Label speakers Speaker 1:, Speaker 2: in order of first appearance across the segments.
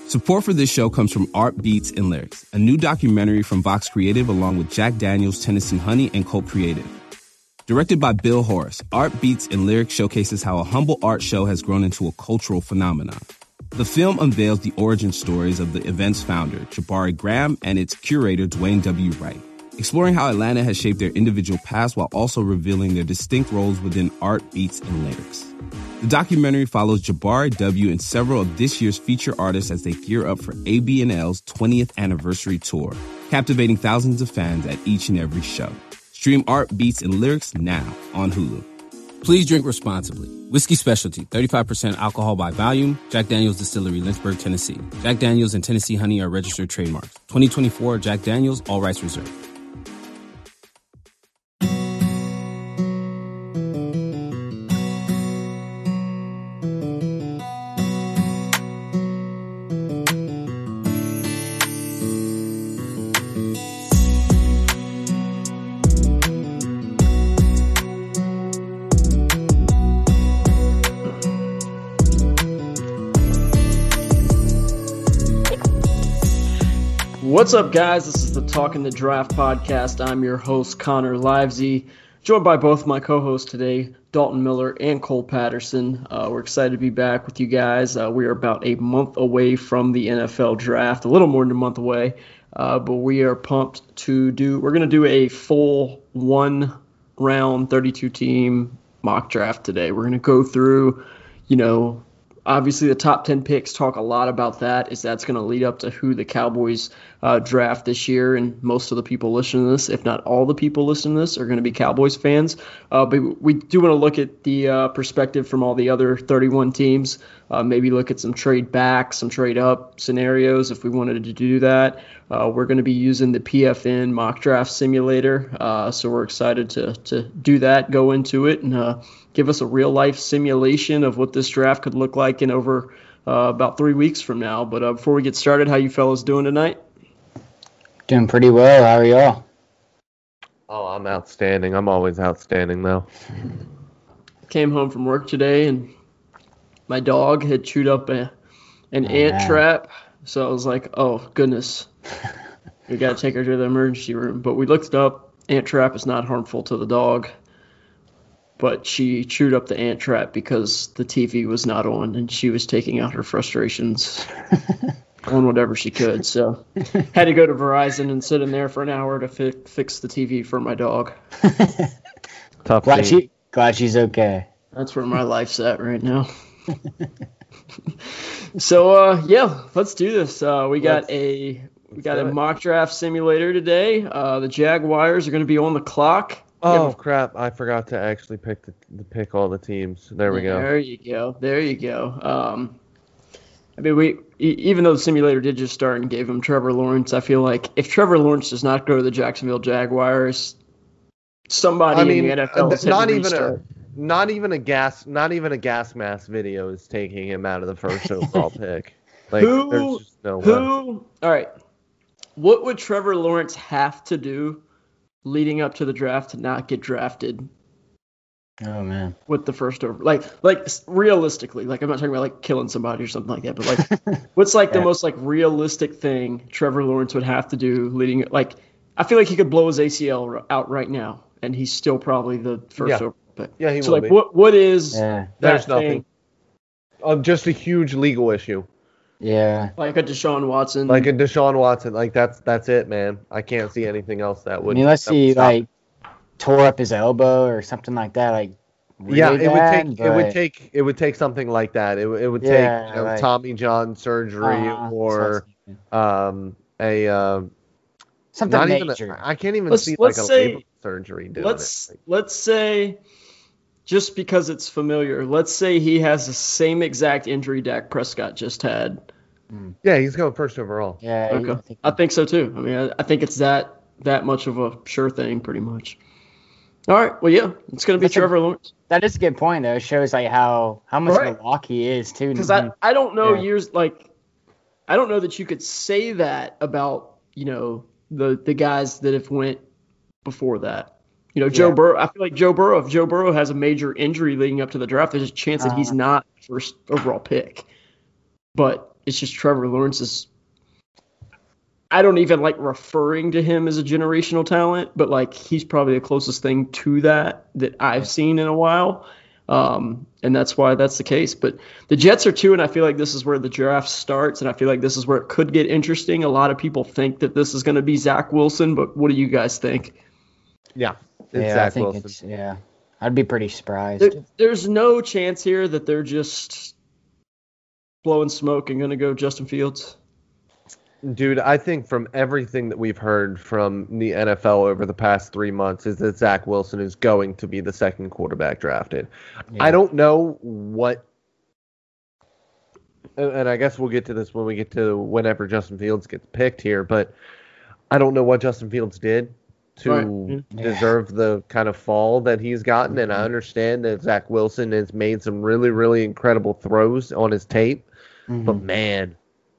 Speaker 1: Support for this show comes from Art Beats and Lyrics, a new documentary from Vox Creative along with Jack Daniels, Tennessee Honey, and Cult Creative. Directed by Bill Horace, Art Beats and Lyrics showcases how a humble art show has grown into a cultural phenomenon. The film unveils the origin stories of the event's founder, Jabari Graham, and its curator, Dwayne W. Wright, exploring how Atlanta has shaped their individual paths while also revealing their distinct roles within Art, Beats, and Lyrics. The documentary follows Jabari W. and several of this year's feature artists as they gear up for AB&L's 20th anniversary tour, captivating thousands of fans at each and every show. Stream Art, Beats, and Lyrics now on Hulu. Please drink responsibly. Whiskey Specialty, 35% alcohol by volume. Jack Daniels Distillery, Lynchburg, Tennessee. Jack Daniels and Tennessee Honey are registered trademarks. 2024 Jack Daniels, all rights reserved.
Speaker 2: What's up, guys? This is the Talking the Draft podcast. I'm your host, Connor Livesey, joined by both my co-hosts today, Dalton Miller and Cole Patterson. We're excited to be back with you guys. We are about a month away from the NFL draft, a little more than a month away, but we are pumped we're going to do a full one-round 32-team mock draft today. We're going to go through, obviously the top 10 picks, talk a lot about that, as that's going to lead up to who the Cowboys draft this year. And most of the people listening to this, if not all the people listening to this, are going to be Cowboys fans. But we do want to look at the perspective from all the other 31 teams, maybe look at some trade back, some trade up scenarios if we wanted to do that. We're going to be using the PFN mock draft simulator. So we're excited to do that, go into it, and give us a real life simulation of what this draft could look like in over about 3 weeks from now. But before we get started, how you fellas doing tonight?
Speaker 3: Doing pretty well. How are y'all?
Speaker 4: Oh, I'm outstanding. I'm always outstanding, though.
Speaker 2: Came home from work today, and my dog had chewed up an ant trap. So I was like, oh, goodness. We got to take her to the emergency room. But we looked it up. Ant trap is not harmful to the dog. But she chewed up the ant trap because the TV was not on, and she was taking out her frustrations on whatever she could. So had to go to Verizon and sit in there for an hour to fix the TV for my dog.
Speaker 4: Tough.
Speaker 3: Glad she's okay.
Speaker 2: That's where my life's at right now. So let's do this. We got a mock draft simulator today. The Jaguars are going to be on the clock.
Speaker 4: Oh, crap. I forgot to actually pick all the teams. There we go.
Speaker 2: There you go. Even though the simulator did just start and gave him Trevor Lawrence, I feel like if Trevor Lawrence does not go to the Jacksonville Jaguars, somebody in the NFL is
Speaker 4: not even a gas mask video is taking him out of the first overall pick. Like, there's just no way.
Speaker 2: All right. What would Trevor Lawrence have to do leading up to the draft to not get drafted?
Speaker 3: Oh, man.
Speaker 2: With the first over, like realistically, like I'm not talking about like killing somebody or something like that, but like what's like the most like realistic thing Trevor Lawrence would have to do leading? Like I feel like he could blow his ACL out right now, and he's still probably the first over pick.
Speaker 4: Yeah, he
Speaker 2: so
Speaker 4: will
Speaker 2: like
Speaker 4: be.
Speaker 2: What is
Speaker 4: There's nothing. Just a huge legal issue.
Speaker 3: Yeah.
Speaker 2: Like a Deshaun Watson.
Speaker 4: Like that's it, man. I can't see anything else that would.
Speaker 3: Unless he like tore up his elbow or something like that, like really
Speaker 4: it would take something like that. It would take Tommy John surgery or something major. I can't even see like a labor surgery doing it.
Speaker 2: Let's say, just because it's familiar, let's say he has the same exact injury Dak Prescott just had.
Speaker 4: Yeah, he's going first overall.
Speaker 2: Yeah, okay. I think so too. I mean, I think it's that much of a sure thing, pretty much. All right, well, yeah, it's going to be Trevor Lawrence.
Speaker 3: That is a good point, though. It shows like how much of a lock he is too.
Speaker 2: Because I don't know I don't know that you could say that about the guys that have went before that. Joe Burrow. I feel like Joe Burrow. If Joe Burrow has a major injury leading up to the draft, there's a chance that he's not first overall pick. But it's just Trevor Lawrence is. I don't even like referring to him as a generational talent, but like he's probably the closest thing to that I've seen in a while. And that's why that's the case. But the Jets are 2, and I feel like this is where the draft starts, and I feel like this is where it could get interesting. A lot of people think that this is going to be Zach Wilson, but what do you guys think?
Speaker 4: Yeah,
Speaker 3: I think Wilson. I'd be pretty surprised.
Speaker 2: There's no chance here that they're just blowing smoke and going to go Justin Fields.
Speaker 4: Dude, I think from everything that we've heard from the NFL over the past 3 months is that Zach Wilson is going to be the second quarterback drafted. Yeah. I don't know what, and I guess we'll get to this when we get to whenever Justin Fields gets picked here, but I don't know what Justin Fields did to deserve the kind of fall that he's gotten, and I understand that Zach Wilson has made some really, really incredible throws on his tape, but man,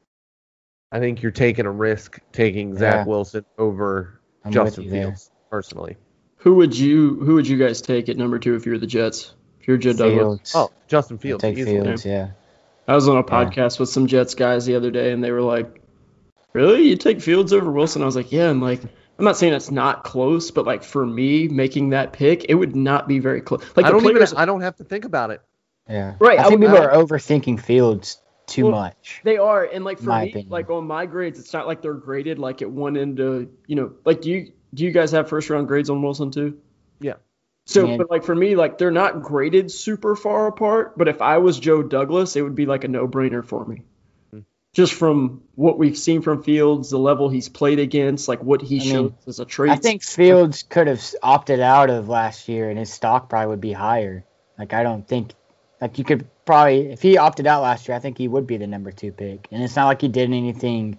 Speaker 4: I think you're taking a risk taking Zach Wilson over Justin Fields, personally.
Speaker 2: Who would you guys take at number 2 if you're the Jets? If you're Joe Douglas?
Speaker 4: Oh, Justin Fields.
Speaker 3: Take Fields, yeah.
Speaker 2: I was on a podcast with some Jets guys the other day, and they were like, "Really? You take Fields over Wilson?" I was like, "Yeah." And like, I'm not saying it's not close, but like for me making that pick, it would not be very close. Like
Speaker 4: I don't have to think about it.
Speaker 3: Yeah, right. I think people are overthinking Fields too much.
Speaker 2: They are, and like for me, opinion. Like on my grades, it's not like they're graded like at one end to, like do you guys have first round grades on Wilson too?
Speaker 4: Yeah.
Speaker 2: So, but like for me, like they're not graded super far apart. But if I was Joe Douglas, it would be like a no brainer for me. Just from what we've seen from Fields, the level he's played against, like what he shows as a trait.
Speaker 3: I think Fields could have opted out of last year, and his stock probably would be higher. Like I don't think. Like, you could probably, if he opted out last year, I think he would be the number 2 pick. And it's not like he did anything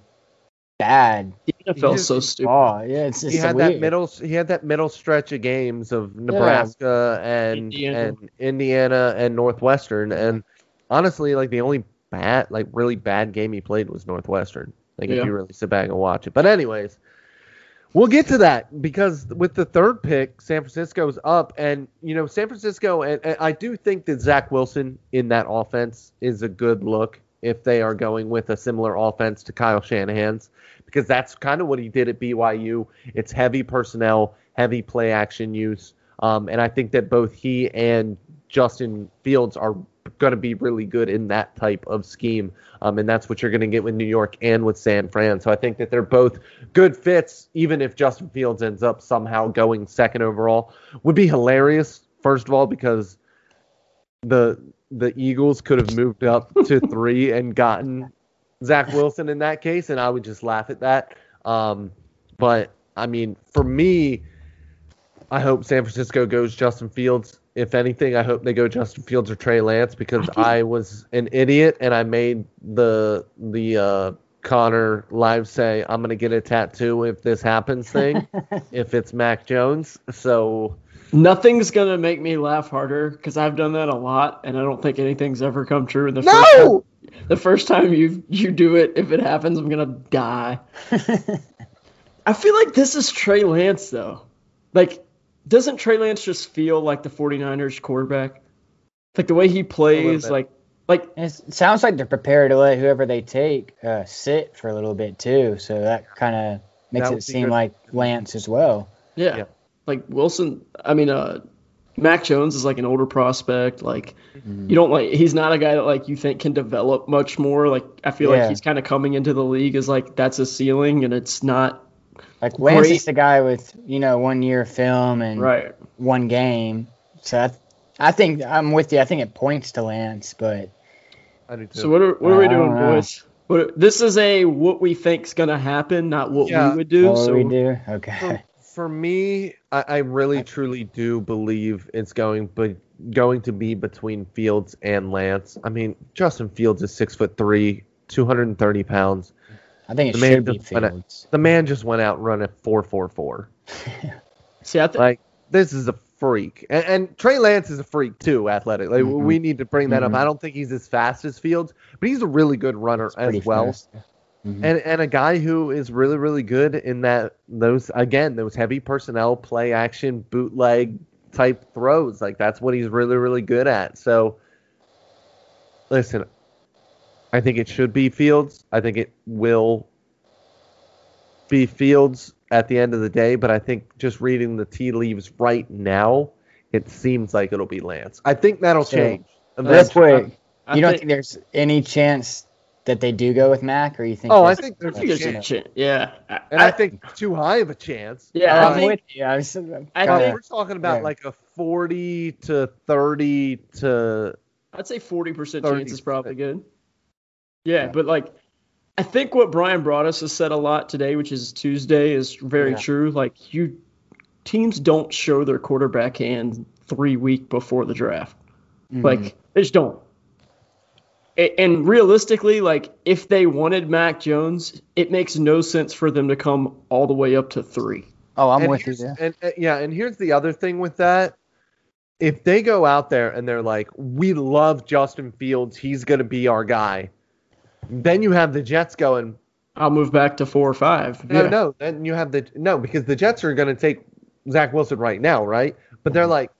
Speaker 3: bad.
Speaker 2: The NFL is so stupid.
Speaker 3: Oh, yeah, it's
Speaker 4: he had that middle stretch of games of Nebraska and Indiana and Northwestern. And honestly, like the only really bad game he played was Northwestern. Like if you really sit back and watch it. But anyways, we'll get to that because with the 3rd pick, San Francisco's up. And, San Francisco, and I do think that Zach Wilson in that offense is a good look if they are going with a similar offense to Kyle Shanahan's, because that's kind of what he did at BYU. It's heavy personnel, heavy play action use. And I think that both he and Justin Fields are going to be really good in that type of scheme. And that's what you're going to get with New York and with San Fran. So I think that they're both good fits, even if Justin Fields ends up somehow going 2nd overall. Would be hilarious, first of all, because the Eagles could have moved up to 3 and gotten Zach Wilson in that case, and I would just laugh at that. But, I mean, for me, I hope San Francisco goes Justin Fields. If anything, I hope they go Justin Fields or Trey Lance because I was an idiot and I made the Connor live say I'm gonna get a tattoo if this happens thing if it's Mac Jones. So
Speaker 2: nothing's gonna make me laugh harder because I've done that a lot and I don't think anything's ever come true. And the first time you do it, if it happens, I'm gonna die. I feel like this is Trey Lance though. Like, doesn't Trey Lance just feel like the 49ers quarterback? Like the way he plays, like
Speaker 3: it sounds like they're prepared to let whoever they take sit for a little bit too. So that kind of makes it seem like Lance as well.
Speaker 2: Yeah. Like Wilson. I mean, Mac Jones is like an older prospect. Like you don't he's not a guy that like you think can develop much more. Like I feel like he's kind of coming into the league as like that's a ceiling, and it's not.
Speaker 3: Like Lance is the guy with 1 year film and one game. So I think I'm with you. I think it points to Lance, but
Speaker 4: I do too.
Speaker 2: So what are we doing, boys? This is what we think's gonna happen, not what we would do.
Speaker 3: What we do? Okay.
Speaker 4: For me, I really truly do believe it's going to be between Fields and Lance. I mean, Justin Fields is 6'3", 230 pounds.
Speaker 3: I think it should be Fields.
Speaker 4: The man just went out and run a 4.44.
Speaker 2: See,
Speaker 4: this is a freak, and Trey Lance is a freak too, athletic. Like we need to bring that up. I don't think he's as fast as Fields, but he's a really good runner as well. And a guy who is really, really good in those heavy personnel, play action, bootleg type throws. Like that's what he's really, really good at. So, listen, I think it should be Fields. I think it will be Fields at the end of the day, but I think just reading the tea leaves right now, it seems like it'll be Lance. I think that'll change.
Speaker 3: Real quick, you don't think there's any chance that they do go with Mac, or you think?
Speaker 4: Oh, I think there's a chance.
Speaker 2: Yeah,
Speaker 4: and I think too high of a chance.
Speaker 2: Yeah,
Speaker 3: I'm with you.
Speaker 2: I think
Speaker 4: we're talking about like a 40 to 30 to.
Speaker 2: I'd say 40% chance is probably good. Yeah, but like, I think what Brian Broaddus has said a lot today, which is Tuesday, is very true. Like, teams don't show their quarterback hand 3 weeks before the draft. Mm-hmm. Like, they just don't. And realistically, like, if they wanted Mac Jones, it makes no sense for them to come all the way up to 3.
Speaker 3: Oh, I'm with you there.
Speaker 4: And here's the other thing with that. If they go out there and they're like, we love Justin Fields, he's going to be our guy, then you have the Jets going,
Speaker 2: I'll move back to 4 or 5.
Speaker 4: No, then you have because the Jets are going to take Zach Wilson right now, right? But they're like,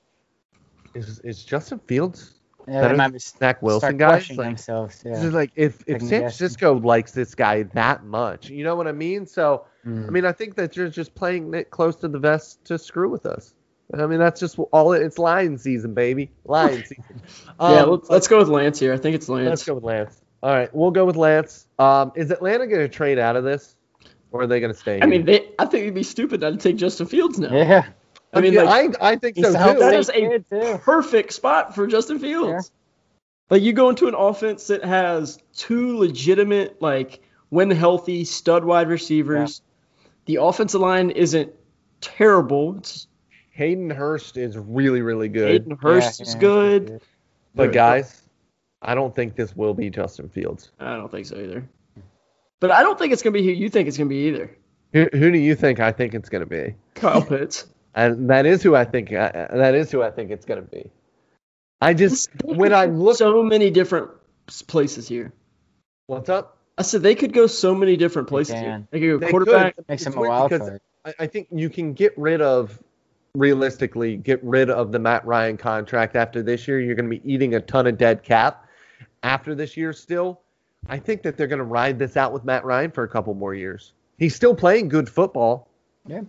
Speaker 4: is Justin Fields better than Zach Wilson, guys? Like, if San Francisco likes this guy that much, you know what I mean? So, I mean, I think that you're just playing it close to the vest to screw with us. I mean, that's just all it's Lion season, baby. Lion season.
Speaker 2: Let's go with Lance here. I think it's Lance.
Speaker 4: Let's go with Lance. All right, we'll go with Lance. Is Atlanta going to trade out of this, or are they going to stay here?
Speaker 2: I mean, I think it'd be stupid not to take Justin Fields now.
Speaker 3: Yeah.
Speaker 4: I mean, I think so, too.
Speaker 2: That is a perfect spot for Justin Fields. Yeah. Like, you go into an offense that has 2 legitimate, like, when healthy, stud wide receivers. Yeah. The offensive line isn't terrible.
Speaker 4: Hayden Hurst is really, really good.
Speaker 2: Hayden Hurst is good.
Speaker 4: But, guys, I don't think this will be Justin Fields.
Speaker 2: I don't think so either. But I don't think it's going to be who you think it's going to be either.
Speaker 4: Who do you think I think it's going to be?
Speaker 2: Kyle Pitts.
Speaker 4: And that is who I think it's going to be. I just when I look
Speaker 2: so many different places here.
Speaker 4: What's up?
Speaker 2: I said they could go so many different places here. They could go quarterback.
Speaker 3: Makes them a wild card.
Speaker 4: I think you can realistically get rid of the Matt Ryan contract after this year. You're going to be eating a ton of dead cap after this year still. I think that they're going to ride this out with Matt Ryan for a couple more years. He's still playing good football.
Speaker 3: Yeah.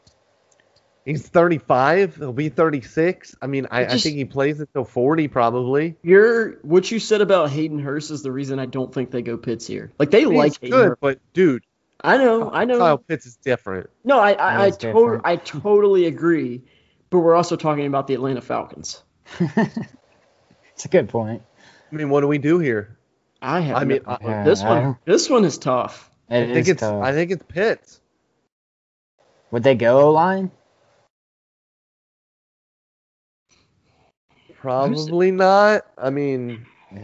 Speaker 4: He's 35. He'll be 36. I mean, I think he plays until 40 probably.
Speaker 2: What you said about Hayden Hurst is the reason I don't think they go Pitts here. Like, they like Hayden Hurst.
Speaker 4: But, dude.
Speaker 2: I know.
Speaker 4: Kyle Pitts is different.
Speaker 2: No, I totally agree. But we're also talking about the Atlanta Falcons.
Speaker 3: It's a good point.
Speaker 4: I mean, what do we do here?
Speaker 2: This one is tough.
Speaker 4: I think it's Pitts.
Speaker 3: Would they go O-line?
Speaker 4: Probably not. I mean,
Speaker 3: they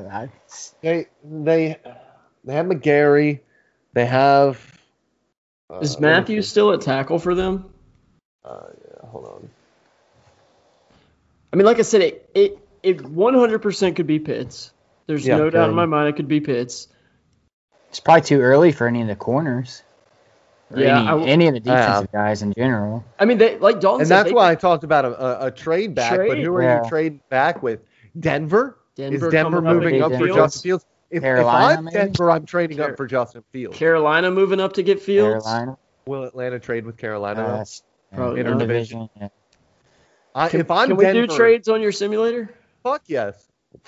Speaker 4: have McGarry. They have.
Speaker 2: Is Matthews still at tackle for them?
Speaker 4: Hold on.
Speaker 2: I mean, like I said, it 100% could be Pitts. There's no doubt in my mind it could be Pitts.
Speaker 3: It's probably too early for any of the corners. Any of the defensive guys in general.
Speaker 2: I mean, like Dalton
Speaker 4: and
Speaker 2: said,
Speaker 4: that's why I talked about a trade back. But who are you trading back with? Denver? Is Denver moving up for Justin Fields? If I'm Denver, I'm trading up for Justin Fields.
Speaker 2: Carolina moving up to get Fields.
Speaker 4: Will Atlanta trade with Carolina?
Speaker 2: Probably
Speaker 3: interdivision.
Speaker 2: Yeah. Can we do trades on your simulator?
Speaker 4: Fuck yes.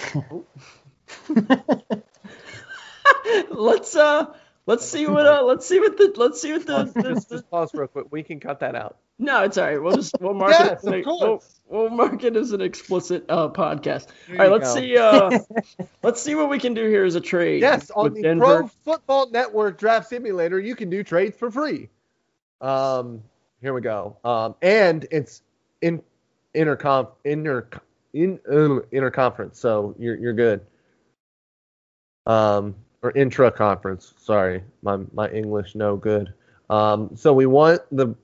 Speaker 2: Let's see what the
Speaker 4: just pause real quick. We can cut that out.
Speaker 2: No, it's all right. We'll mark it. We'll mark it as an explicit podcast. All right, let's see what we can do here as a trade.
Speaker 4: Yes, on the Denver. Pro Football Network Draft Simulator, you can do trades for free. Here we go. And it's interconference, so you're good. Or intra-conference. Sorry, my English no good. So we want the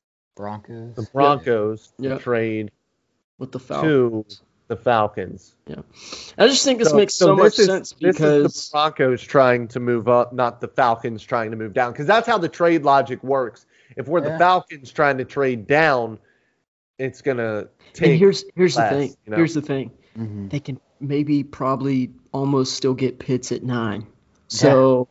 Speaker 4: Broncos to trade
Speaker 2: with the Falcons.
Speaker 4: To the Falcons.
Speaker 2: Yeah, I just think this makes so much sense because
Speaker 4: this is the Broncos trying to move up, not the Falcons trying to move down. Because that's how the trade logic works. If we're the Falcons trying to trade down, it's gonna take.
Speaker 2: And here's
Speaker 4: less,
Speaker 2: the thing. Here's the thing. Mm-hmm. They can probably almost still get Pitts at 9. So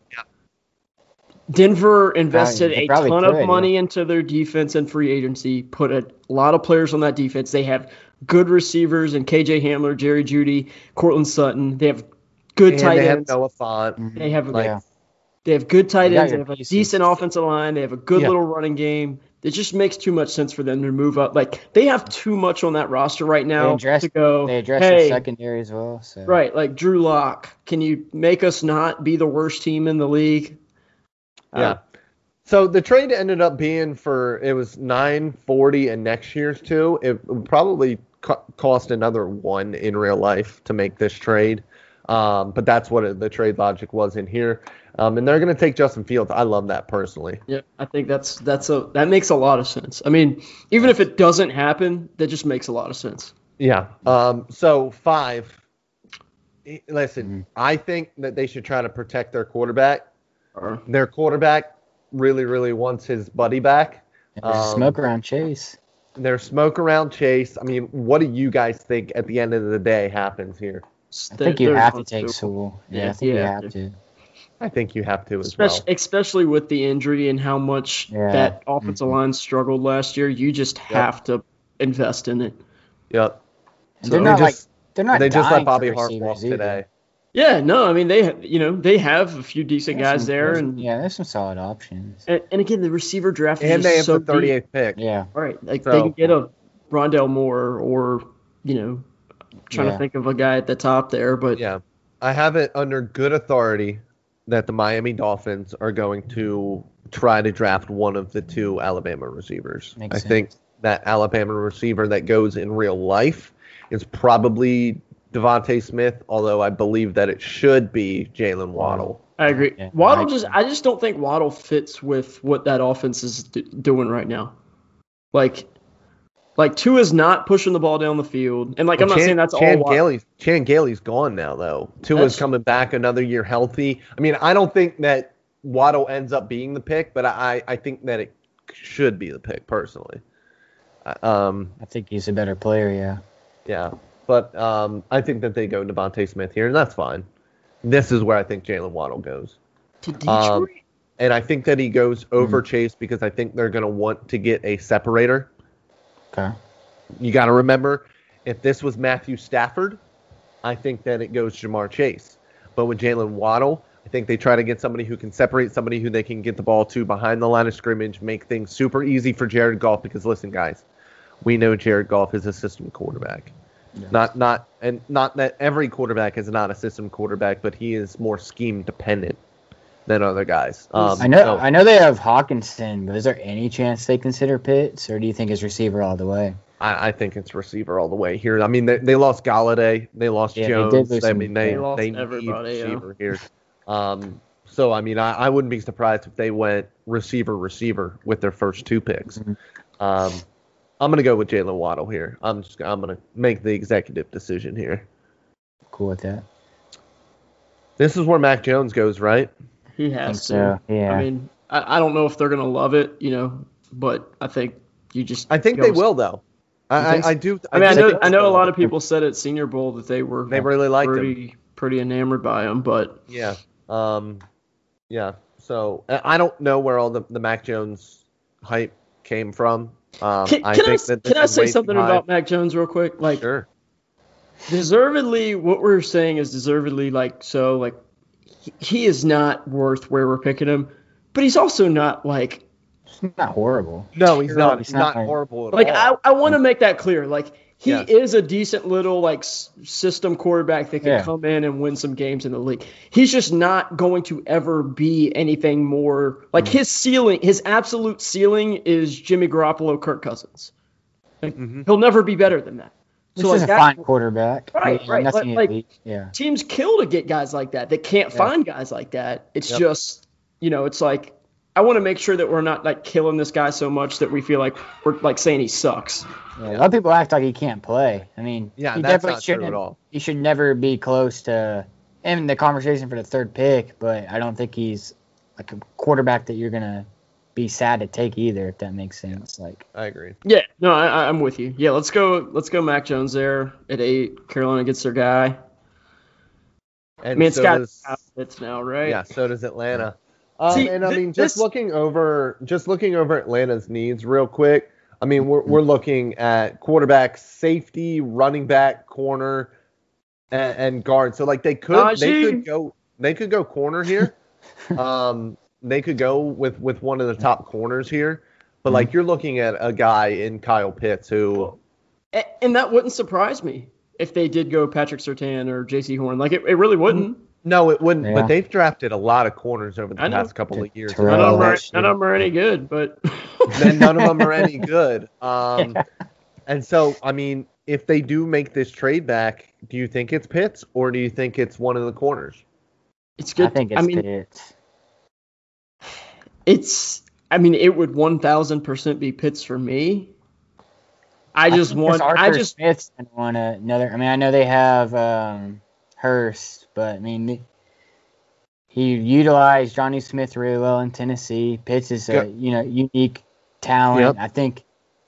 Speaker 2: Denver invested a ton of money into their defense and free agency, put a lot of players on that defense. They have good receivers and KJ Hamler, Jerry Jeudy, Cortland Sutton. They have good tight ends.
Speaker 4: They have Noah Fant.
Speaker 2: They have good tight ends. They have a decent offensive line. They have a good little running game. It just makes too much sense for them to move up. Like, they have too much on that roster right now to go,
Speaker 3: they address the secondary as well. So.
Speaker 2: Right, like Drew Lock. Can you make us not be the worst team in the league?
Speaker 4: Yeah. So the trade ended up being it was $940 and next year's too. It would probably cost another $1 in real life to make this trade. But that's what the trade logic was in here. And they're going to take Justin Fields. I love that personally.
Speaker 2: Yeah, I think that makes a lot of sense. I mean, even if it doesn't happen, that just makes a lot of sense.
Speaker 4: Yeah. So 5. Listen, I think that they should try to protect their quarterback. Their quarterback really, really wants his buddy back.
Speaker 3: There's smoke around Chase.
Speaker 4: There's smoke around Chase. I mean, what do you guys think at the end of the day happens here?
Speaker 3: I think you have to take Sewell. Yeah, I think you have to.
Speaker 4: I think you have to as well.
Speaker 2: Especially with the injury and how much that offensive line struggled last year. You just have to invest in it.
Speaker 4: Yep.
Speaker 3: So they
Speaker 4: just let Bobby Hart walk today.
Speaker 2: Yeah, no, I mean they have a few decent guys there, and
Speaker 3: there's some solid options.
Speaker 2: And again, the receiver draft is
Speaker 4: and they have
Speaker 2: so
Speaker 4: the 38th
Speaker 2: deep.
Speaker 4: pick.
Speaker 3: Yeah,
Speaker 2: right. Like they can get a Rondale Moore or trying to think of a guy at the top there, but
Speaker 4: I have it under good authority that the Miami Dolphins are going to try to draft one of the 2 Alabama receivers. I think that Alabama receiver that goes in real life is probably Devontae Smith, although I believe that it should be Jalen Waddle.
Speaker 2: I agree. Yeah, I just don't think Waddle fits with what that offense is doing right now. Like Tua's not pushing the ball down the field, and I'm not saying that's all.
Speaker 4: Chan Gailey's gone now, though. Tua's coming back another year healthy. I mean, I don't think that Waddle ends up being the pick, but I think that it should be the pick personally.
Speaker 3: I think he's a better player. Yeah.
Speaker 4: Yeah. But I think that they go Devontae Smith here, and that's fine. This is where I think Jalen Waddle goes.
Speaker 2: To Detroit?
Speaker 4: And I think that he goes over Chase because I think they're going to want to get a separator.
Speaker 3: Okay.
Speaker 4: You got to remember, if this was Matthew Stafford, I think that it goes Jamar Chase. But with Jalen Waddle, I think they try to get somebody who can separate, somebody who they can get the ball to behind the line of scrimmage, make things super easy for Jared Goff. Because listen, guys, we know Jared Goff is a system quarterback. Yes. Not that every quarterback is not a system quarterback, but he is more scheme dependent than other guys.
Speaker 3: I know they have Hawkinson, but is there any chance they consider Pitts, or do you think it's receiver all the way?
Speaker 4: I think it's receiver all the way here. I mean, they lost Galladay, they lost Jones. They need receiver here. So I mean, I wouldn't be surprised if they went receiver with their first 2 picks. Mm-hmm. I'm gonna go with Jalen Waddle here. I'm gonna make the executive decision here.
Speaker 3: Cool with that.
Speaker 4: This is where Mac Jones goes, right?
Speaker 2: He has to.
Speaker 3: So, yeah.
Speaker 2: I mean, I don't know if they're gonna love it, but I think
Speaker 4: I think they will, though. I do.
Speaker 2: I know a lot of people said at Senior Bowl that they
Speaker 4: really liked him.
Speaker 2: Pretty enamored by him, but
Speaker 4: yeah, yeah. So I don't know where all the Mac Jones hype came from.
Speaker 2: Can I say something about Mac Jones real quick?
Speaker 4: Sure.
Speaker 2: Deservedly, what we're saying is deservedly he is not worth where we're picking him, but he's also not
Speaker 3: He's not horrible.
Speaker 4: No, he's not. He's not horrible at all.
Speaker 2: I want to make that clear. He is a decent little system quarterback that can come in and win some games in the league. He's just not going to ever be anything more his ceiling. His absolute ceiling is Jimmy Garoppolo, Kirk Cousins. He'll never be better than that.
Speaker 3: This is a fine quarterback.
Speaker 2: Right. Teams kill to get guys like that. They can't find guys like that. It's just it's I want to make sure that we're not killing this guy so much that we feel like we're saying he sucks.
Speaker 3: Yeah, a lot of people act like he can't play. I mean, he
Speaker 4: that's
Speaker 3: definitely
Speaker 4: not true at all.
Speaker 3: He should never be close to in the conversation for the 3rd pick, but I don't think he's a quarterback that you're gonna be sad to take either, if that makes sense.
Speaker 4: I agree.
Speaker 2: Yeah, no, I'm with you. Yeah, let's go Mac Jones there at 8. Carolina gets their guy.
Speaker 4: And
Speaker 2: I mean, it's
Speaker 4: so
Speaker 2: got Pitts now, right?
Speaker 4: Yeah, so does Atlanta. Looking over Atlanta's needs real quick. I mean, we're looking at quarterback, safety, running back, corner, and guard. So like they could go corner here. They could go with one of the top corners here. But like you're looking at a guy in Kyle Pitts who,
Speaker 2: and that wouldn't surprise me if they did go Patrick Surtain or J.C. Horn. Like it really wouldn't.
Speaker 4: No, it wouldn't. Yeah. But they've drafted a lot of corners over the past couple of years.
Speaker 2: None of them are any good, but
Speaker 4: none of them are any good. And so, I mean, if they do make this trade back, do you think it's Pitts or do you think it's one of the corners?
Speaker 2: It's good.
Speaker 3: I think it's
Speaker 2: Pitts. It would 1,000% be Pitts for me. Smith's
Speaker 3: want another. I mean, I know they have Hurst, but I mean, he utilized Johnny Smith really well in Tennessee. Pitts is a unique talent. Yep. I think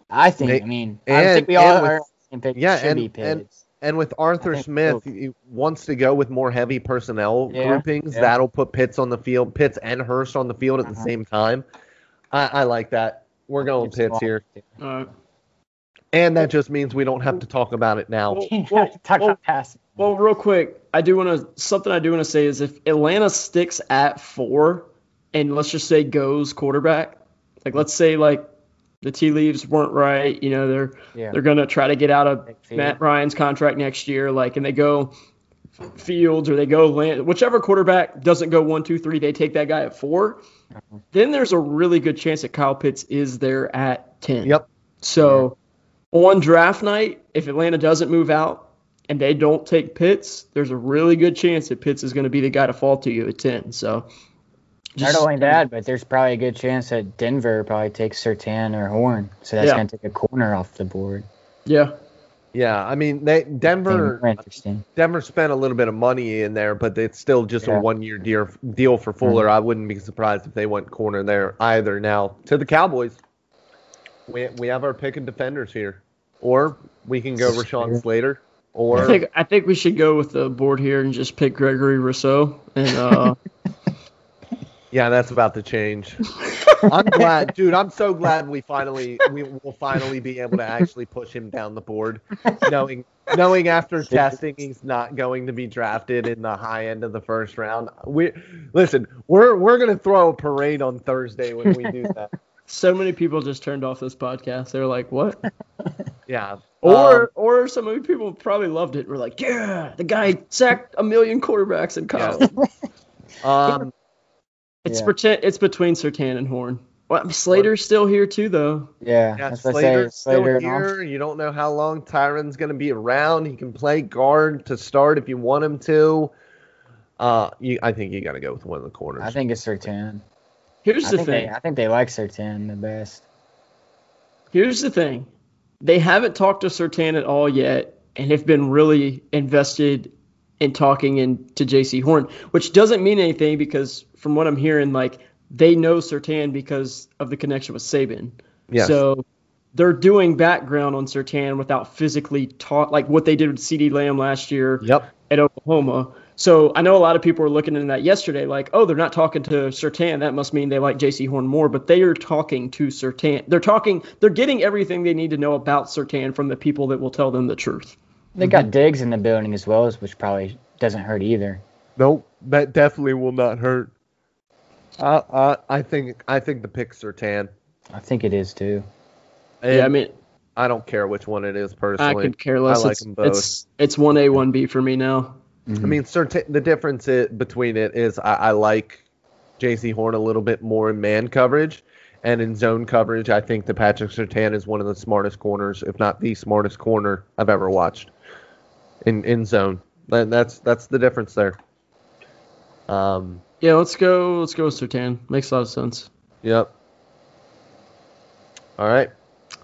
Speaker 3: we all are in Pitts.
Speaker 4: Yeah,
Speaker 3: should be Pitts.
Speaker 4: And with Arthur Smith, he wants to go with more heavy personnel groupings. Yeah. That'll put Pitts on the field, Pitts and Hurst on the field at the same time. I like that. We're going Pitts here. And that just means we don't have to talk about it now.
Speaker 2: Well, real quick, I do want to say is if Atlanta sticks at 4 and let's just say goes quarterback, like let's say like the tea leaves weren't right, they're going to try to get out of Matt Ryan's contract next year, like, and they go Fields or they go Land, whichever quarterback doesn't go 1, 2, 3, they take that guy at 4. Then there's a really good chance that Kyle Pitts is there at 10.
Speaker 4: Yep.
Speaker 2: So on draft night, if Atlanta doesn't move out and they don't take Pitts, there's a really good chance that Pitts is going to be the guy to fall to you at 10. So
Speaker 3: not only that, but there's probably a good chance that Denver probably takes Surtain or Horn. So that's going to take a corner off the board.
Speaker 2: Yeah.
Speaker 4: Yeah, I mean, Denver spent a little bit of money in there, but it's still just a 1-year deal for Fuller. I wouldn't be surprised if they went corner there either. Now, to the Cowboys, we have our pick of defenders here. Or we can go Rashawn Slater. Or
Speaker 2: I think we should go with the board here and just pick Gregory Rousseau. And
Speaker 4: yeah, that's about to change. I'm glad, dude. I'm so glad we will finally be able to actually push him down the board, knowing after testing he's not going to be drafted in the high end of the first round. We're gonna throw a parade on Thursday when we do that.
Speaker 2: So many people just turned off this podcast. They're like, "What?"
Speaker 4: Yeah.
Speaker 2: Or some of people probably loved it. We're like, "Yeah, the guy sacked 1 million quarterbacks in college."
Speaker 4: Yeah.
Speaker 2: It's between Surtain and Horn. Well, Slater's still here too, though.
Speaker 3: Yeah,
Speaker 4: Slater's still here. You don't know how long Tyron's going to be around. He can play guard to start if you want him to. I think you got to go with one of the corners.
Speaker 3: I think it's Surtain.
Speaker 2: Here's the thing.
Speaker 3: I think they like Surtain the best.
Speaker 2: Here's the thing. They haven't talked to Surtain at all yet and have been really invested in talking to J.C. Horn, which doesn't mean anything because from what I'm hearing, like, they know Surtain because of the connection with Saban.
Speaker 4: Yes.
Speaker 2: So they're doing background on Surtain without physically like what they did with CeeDee Lamb last year at Oklahoma. So I know a lot of people were looking into that yesterday, like, oh, they're not talking to Surtain. That must mean they like J.C. Horn more, but they are talking to Surtain. They're getting everything they need to know about Surtain from the people that will tell them the truth.
Speaker 3: They got Diggs in the building as well, which probably doesn't hurt either.
Speaker 4: Nope, that definitely will not hurt. I think the pick's Surtain.
Speaker 3: I think it is too.
Speaker 4: And yeah, I mean, I don't care which one it is personally.
Speaker 2: I could care less.
Speaker 4: I like them both.
Speaker 2: It's 1A, 1B for me now.
Speaker 4: Mm-hmm. I mean, the difference between it is I like J.C. Horn a little bit more in man coverage, and in zone coverage, I think that Patrick Surtain is one of the smartest corners, if not the smartest corner I've ever watched in zone. That's the difference there.
Speaker 2: Yeah, let's go with Surtain. Makes a lot of sense.
Speaker 4: Yep. All right.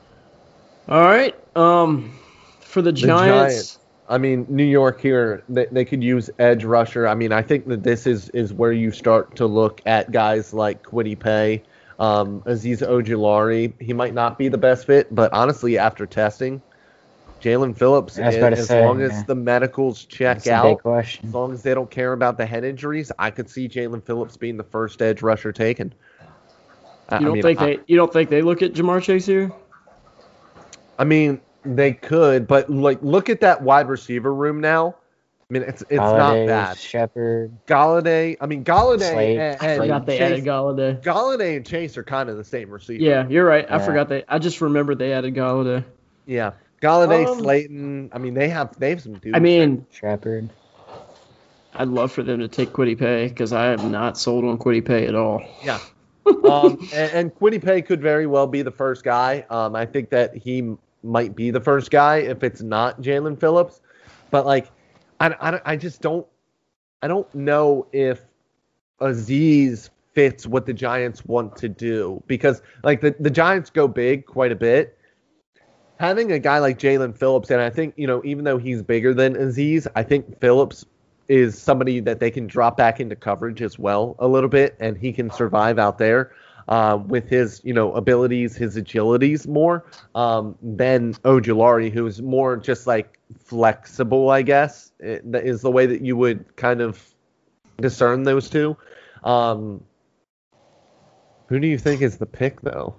Speaker 2: For the Giants.
Speaker 4: I mean, New York here, they could use edge rusher. I mean, I think that this is where you start to look at guys like Kwity Paye, Azeez Ojulari. He might not be the best fit, but honestly, after testing, Jalen Phillips, as long as the medicals check out, as long as they don't care about the head injuries, I could see Jalen Phillips being the first edge rusher taken.
Speaker 2: You don't think they look at Ja'Marr Chase here?
Speaker 4: I mean, they could, but like look at that wide receiver room now. I mean, it's not bad.
Speaker 3: Shepard,
Speaker 4: Galladay. I mean, Galladay
Speaker 2: Slade. I forgot they added Galladay.
Speaker 4: Galladay and Chase are kind of the same receiver.
Speaker 2: Yeah, you're right. I forgot I just remembered they added Galladay.
Speaker 4: Yeah, Galladay, Slayton. I mean, they have some dudes.
Speaker 2: I mean,
Speaker 3: Shepard.
Speaker 2: I'd love for them to take Kwity Paye because I am not sold on Kwity Paye at all.
Speaker 4: Yeah. And Kwity Paye could very well be the first guy. I think that he might be the first guy if it's not Jalen Phillips. But like, I just don't know if Azeez fits what the Giants want to do because like the Giants go big quite a bit. Having a guy like Jalen Phillips, and I think, even though he's bigger than Azeez, I think Phillips is somebody that they can drop back into coverage as well a little bit, and he can survive out there with his, abilities, his agilities more than Ojulari, who's more just like flexible, I guess, is the way that you would kind of discern those two. Who do you think is the pick, though?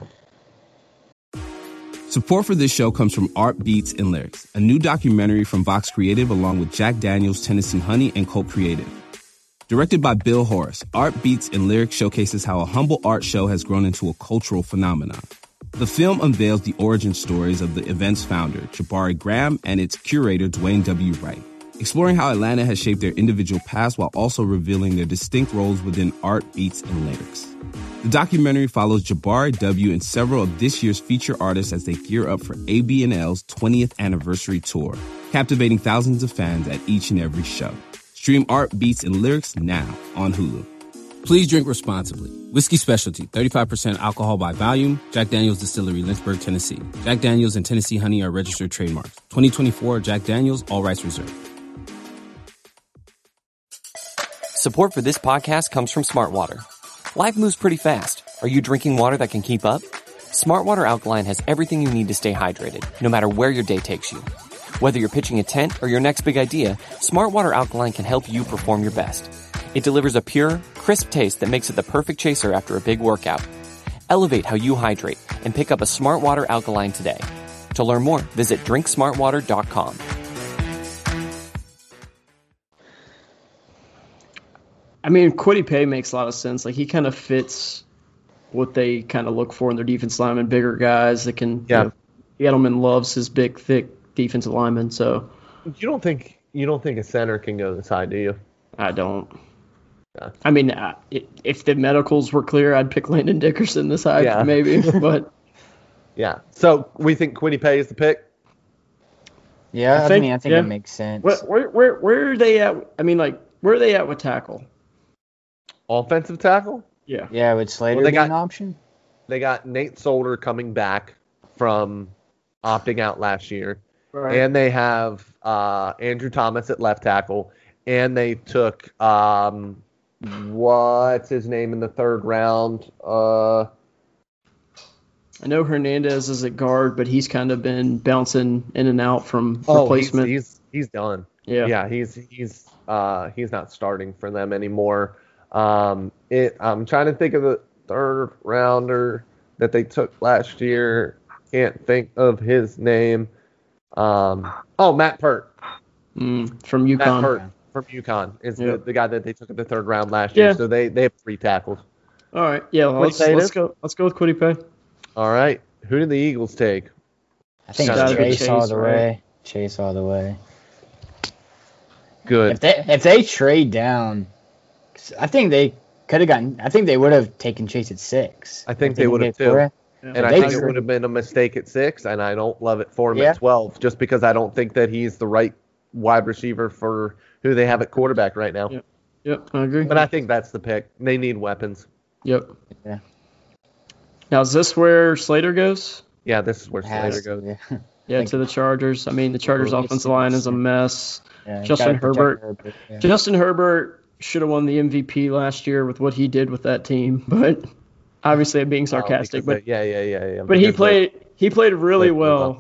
Speaker 1: Support for this show comes from Art Beats and Lyrics, a new documentary from Vox Creative along with Jack Daniels, Tennessee Honey, and Colt Creative. Directed by Bill Horace, Art Beats and Lyrics showcases how a humble art show has grown into a cultural phenomenon. The film unveils the origin stories of the event's founder, Jabari Graham, and its curator, Dwayne W. Wright, exploring how Atlanta has shaped their individual paths while also revealing their distinct roles within Art Beats and Lyrics. The documentary follows Jabari W. and several of this year's feature artists as they gear up for ABNL's 20th anniversary tour, captivating thousands of fans at each and every show. Stream Art Beats and Lyrics now on Hulu. Please drink responsibly. Whiskey Specialty, 35% alcohol by volume. Jack Daniel's Distillery, Lynchburg, Tennessee. Jack Daniel's and Tennessee Honey are registered trademarks. 2024 Jack Daniel's, all rights reserved.
Speaker 5: Support for this podcast comes from Smart Water. Life moves pretty fast. Are you drinking water that can keep up? Smart Water Alkaline has everything you need to stay hydrated, no matter where your day takes you. Whether you're pitching a tent or your next big idea, Smart Water Alkaline can help you perform your best. It delivers a pure, crisp taste that makes it the perfect chaser after a big workout. Elevate how you hydrate and pick up a Smart Water Alkaline today. To learn more, visit drinksmartwater.com.
Speaker 2: I mean, Kwity Paye makes a lot of sense. Like, he kind of fits what they kind of look for in their defense linemen, bigger guys that can.
Speaker 4: Yeah.
Speaker 2: Edelman loves his big, thick defensive linemen. So
Speaker 4: you don't think a center can go to the side, do you?
Speaker 2: I don't. Yeah. I mean, if the medicals were clear, I'd pick Landon Dickerson this high, maybe. But
Speaker 4: yeah. So we think Kwity Paye is the pick.
Speaker 3: Yeah, I think it makes sense.
Speaker 2: Where are they at? I mean, like, where are they at with tackle?
Speaker 4: Offensive tackle?
Speaker 2: Yeah.
Speaker 3: Yeah, with Slater being an option?
Speaker 4: They got Nate Solder coming back from opting out last year.
Speaker 2: Right.
Speaker 4: And they have Andrew Thomas at left tackle. And they took, what's his name in the third round? I
Speaker 2: know Hernandez is at guard, but he's kind of been bouncing in and out from replacement.
Speaker 4: He's done.
Speaker 2: Yeah.
Speaker 4: Yeah, he's not starting for them anymore. I'm trying to think of the third rounder that they took last year. Can't think of his name. Matt Pert.
Speaker 2: From UConn.
Speaker 4: Matt Pert from UConn is the guy that they took in the third round last year. So they have 3 tackles.
Speaker 2: All right. Yeah, let's go with Kwity Paye.
Speaker 4: All right. Who did the Eagles take?
Speaker 3: I think Chase all the way. Chase all the way.
Speaker 4: Good.
Speaker 3: If they trade down, I think they could have gotten. I think they would have taken Chase at 6.
Speaker 4: I think they would have too. And I think it would have been a mistake at 6, and I don't love it for him at 12, just because I don't think that he's the right wide receiver for who they have at quarterback right now.
Speaker 2: Yep, I agree.
Speaker 4: But I think that's the pick. They need weapons.
Speaker 2: Yep. Yeah. Now, is this where Slater goes?
Speaker 4: Yeah, this is where Slater goes.
Speaker 2: Yeah, to the Chargers. I mean, the Chargers' offensive line is a mess.
Speaker 3: Yeah,
Speaker 2: Justin Herbert. Justin Herbert should have won the MVP last year with what he did with that team, but obviously I'm being sarcastic. But
Speaker 4: yeah.
Speaker 2: But he played really well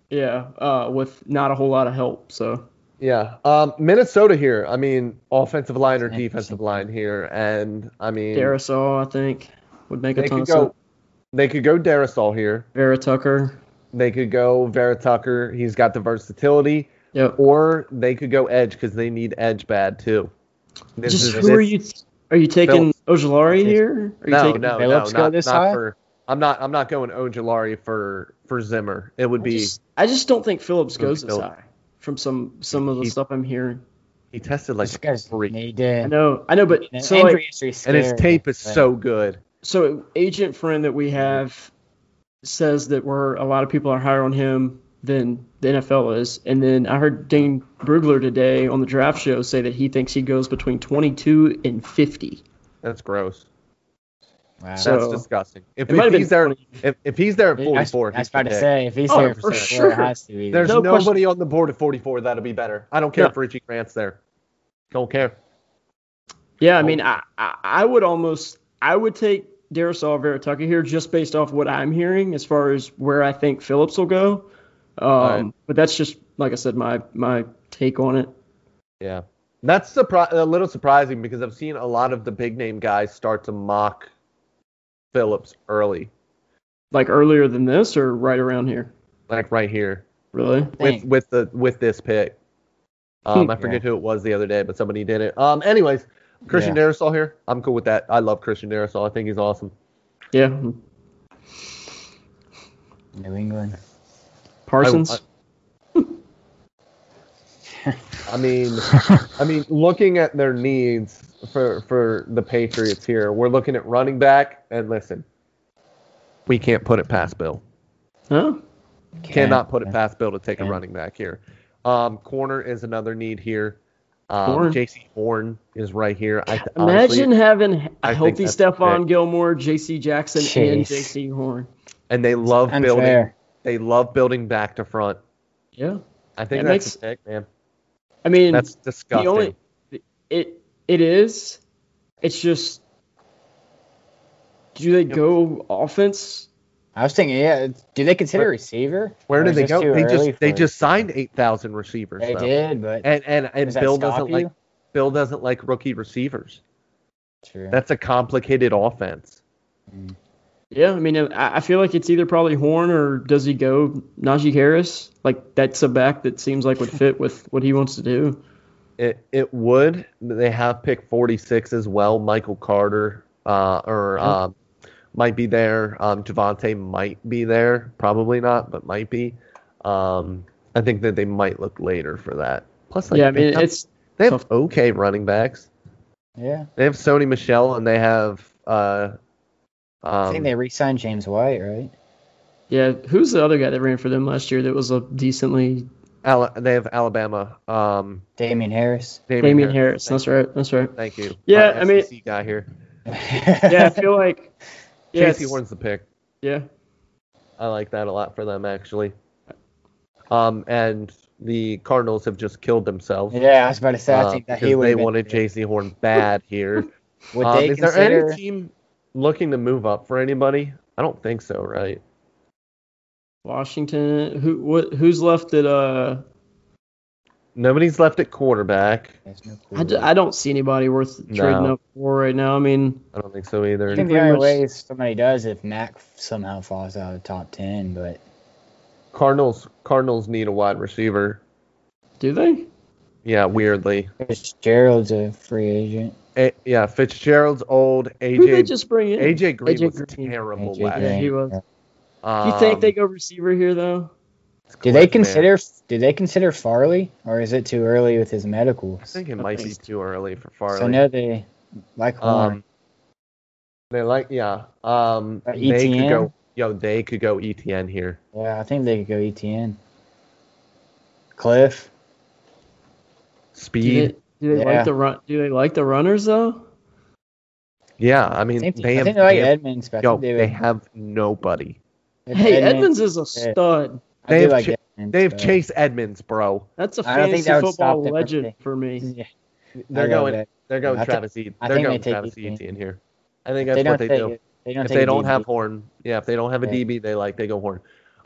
Speaker 2: Yeah, with not a whole lot of help. So
Speaker 4: Yeah. Minnesota here. I mean, offensive line or defensive line here, and I mean,
Speaker 2: Darrisaw, I think, would make a
Speaker 4: they
Speaker 2: ton
Speaker 4: could
Speaker 2: of sense.
Speaker 4: go. They could go Darrisaw here.
Speaker 2: Vera Tucker.
Speaker 4: They could go Vera Tucker. He's got the versatility.
Speaker 2: Yep.
Speaker 4: Or they could go edge because they need edge bad too.
Speaker 2: Who are you? Are you taking Ojulari here?
Speaker 4: No,
Speaker 3: Phillips
Speaker 4: not
Speaker 3: this high?
Speaker 4: for. I'm not going Ojulari for Zimmer. It would be.
Speaker 2: I just don't think Phillips goes this high from some of the stuff I'm hearing.
Speaker 4: He tested like
Speaker 3: This
Speaker 4: a freak.
Speaker 3: I
Speaker 2: know, but so
Speaker 3: injury history is
Speaker 4: and his
Speaker 3: scary,
Speaker 4: tape is
Speaker 3: but-
Speaker 4: so good.
Speaker 2: So agent friend that we have says that a lot of people are higher on him than the NFL is. And then I heard Dane Brugler today on the draft show say that he thinks he goes between 22 and 50.
Speaker 4: That's gross.
Speaker 3: Wow.
Speaker 2: So-
Speaker 4: That's disgusting. If
Speaker 2: might have
Speaker 4: he's there,
Speaker 2: been
Speaker 4: if he's there at 44,
Speaker 3: I was about to
Speaker 4: he's
Speaker 3: say, if he's
Speaker 2: Oh,
Speaker 3: there
Speaker 2: for
Speaker 3: for
Speaker 2: sure.
Speaker 3: it has to be.
Speaker 4: there's
Speaker 2: No
Speaker 4: nobody on the board at 44 that'll be better. I don't care
Speaker 2: No.
Speaker 4: if Richie Grant's there. Don't care.
Speaker 2: Yeah, I mean, I would take Darrisaw Vera Tucker here just based off what I'm hearing as far as where I think Phillips will go.
Speaker 4: Right.
Speaker 2: But that's just, like I said, my take on it.
Speaker 4: Yeah. That's a little surprising because I've seen a lot of the big name guys start to mock Phillips early,
Speaker 2: Like earlier than this or right around here?
Speaker 4: like right here
Speaker 2: Really?
Speaker 4: with this pick. I forget who it was the other day, but somebody did it. Anyways, Christian Darrisaw here. I'm cool with that. I love Christian Darrisaw. I think he's awesome.
Speaker 2: Yeah.
Speaker 3: New England.
Speaker 2: Parsons?
Speaker 4: I mean, looking at their needs for the Patriots here, we're looking at running back, and listen, we can't put it past Bill.
Speaker 2: Huh?
Speaker 4: Cannot put it past Bill to take a running back here. Corner is another need here. J.C. Horn is right here.
Speaker 2: Imagine having a healthy
Speaker 4: that's
Speaker 2: Stephon
Speaker 4: sick.
Speaker 2: Gilmore, J.C. Jackson, and
Speaker 3: Jeez.
Speaker 2: J.C. Horn.
Speaker 4: And they love building.
Speaker 3: Unfair.
Speaker 4: They love building back to front.
Speaker 2: Yeah.
Speaker 4: I think
Speaker 2: That
Speaker 4: that's
Speaker 2: makes-
Speaker 4: a pick, man.
Speaker 2: I mean,
Speaker 4: That's disgusting.
Speaker 2: it is. It's just, do they go offense?
Speaker 3: I was thinking, do they consider receiver?
Speaker 4: Where
Speaker 3: Or
Speaker 4: did
Speaker 3: is
Speaker 4: they
Speaker 3: this
Speaker 4: go?
Speaker 3: too early
Speaker 4: They
Speaker 3: for-
Speaker 4: just signed 8,000 receivers.
Speaker 3: They
Speaker 4: though.
Speaker 3: did, but
Speaker 4: And
Speaker 3: does that
Speaker 4: Bill
Speaker 3: stop
Speaker 4: doesn't
Speaker 3: you?
Speaker 4: like rookie receivers.
Speaker 3: True.
Speaker 4: That's a complicated offense.
Speaker 2: Yeah, I mean, I feel like it's either probably Horn or does he go Najee Harris? Like, that's a back that seems like would fit with what he wants to do.
Speaker 4: It would. They have pick 46 as well. Michael Carter might be there. Javonte might be there. Probably not, but might be. I think that they might look later for that. Plus,
Speaker 2: Yeah, I mean, it's
Speaker 4: they have
Speaker 2: tough.
Speaker 4: okay running backs.
Speaker 3: Yeah.
Speaker 4: They have Sony Michel and they have
Speaker 3: I think they re-signed James White, right?
Speaker 2: Yeah, who's the other guy that ran for them last year that was a decently
Speaker 4: they have Alabama.
Speaker 3: Damian Harris.
Speaker 2: Damian Harris. That's right.
Speaker 4: Thank you.
Speaker 2: Yeah,
Speaker 4: Our
Speaker 2: I mean-
Speaker 4: SEC guy here.
Speaker 2: Yeah, I feel like
Speaker 4: J.C. Horn's the pick.
Speaker 2: Yeah.
Speaker 4: I like that a lot for them actually. And the Cardinals have just killed themselves.
Speaker 3: Yeah, I was about to say, I think that he
Speaker 4: because
Speaker 3: would.
Speaker 4: they wanted J.C. Horn bad here.
Speaker 3: Would they
Speaker 4: is there
Speaker 3: consider?
Speaker 4: any team looking to move up for anybody? I don't think so, right?
Speaker 2: Washington. Who's left at
Speaker 4: Nobody's left at quarterback.
Speaker 3: There's no
Speaker 2: I don't see anybody worth trading up for right now. I mean,
Speaker 4: I don't think so either.
Speaker 3: I think the
Speaker 2: pretty
Speaker 3: only
Speaker 2: much-
Speaker 3: way somebody does if Mac somehow falls out of the top 10, but
Speaker 4: Cardinals need a wide receiver.
Speaker 2: do they?
Speaker 4: Yeah, weirdly.
Speaker 3: Fitzgerald's a free agent.
Speaker 4: Yeah, Fitzgerald's old.
Speaker 2: Who did they
Speaker 4: AJ
Speaker 2: just bring in?
Speaker 4: AJ Green was
Speaker 2: Green.
Speaker 4: terrible
Speaker 3: AJ
Speaker 4: last
Speaker 2: Yeah,
Speaker 4: year.
Speaker 2: he was.
Speaker 3: Yeah.
Speaker 2: You think they go receiver here though?
Speaker 3: Do they consider Farley, or is it too early with his medicals?
Speaker 4: I think it might be too early for Farley.
Speaker 3: So I know they like Horn.
Speaker 4: They like they
Speaker 3: ETN?
Speaker 4: could go. They could go ETN here.
Speaker 3: Yeah, I think they could go ETN. Cliff.
Speaker 4: Speed.
Speaker 2: Do they
Speaker 3: Yeah.
Speaker 2: like the run? Do they like the runners though?
Speaker 4: Yeah, I mean
Speaker 3: I think
Speaker 4: they have.
Speaker 3: they like
Speaker 4: they have-
Speaker 3: Edmonds, but I think
Speaker 4: they have nobody.
Speaker 2: Hey, Edmonds is a stud.
Speaker 3: I
Speaker 4: They
Speaker 3: do
Speaker 4: have
Speaker 3: like
Speaker 4: Ch-
Speaker 3: Edmonds,
Speaker 4: They have
Speaker 3: but-
Speaker 4: Chase Edmonds, bro.
Speaker 2: That's a
Speaker 3: I don't think
Speaker 2: fantasy
Speaker 3: that would
Speaker 2: football
Speaker 3: stop them.
Speaker 2: legend for me.
Speaker 3: Yeah.
Speaker 4: They're
Speaker 3: I love
Speaker 4: going.
Speaker 3: that.
Speaker 4: They're going
Speaker 3: I think-
Speaker 4: Travis Etienne.
Speaker 3: I
Speaker 4: They're
Speaker 3: think
Speaker 4: going
Speaker 3: they take
Speaker 4: Travis
Speaker 3: Etienne.
Speaker 4: Etienne here. I think
Speaker 3: They
Speaker 4: that's what
Speaker 3: don't
Speaker 4: they
Speaker 3: take
Speaker 4: do.
Speaker 3: it. They don't
Speaker 4: If
Speaker 3: take
Speaker 4: they
Speaker 3: a
Speaker 4: don't
Speaker 3: DB.
Speaker 4: have Horn, if they don't have a DB, they go Horn.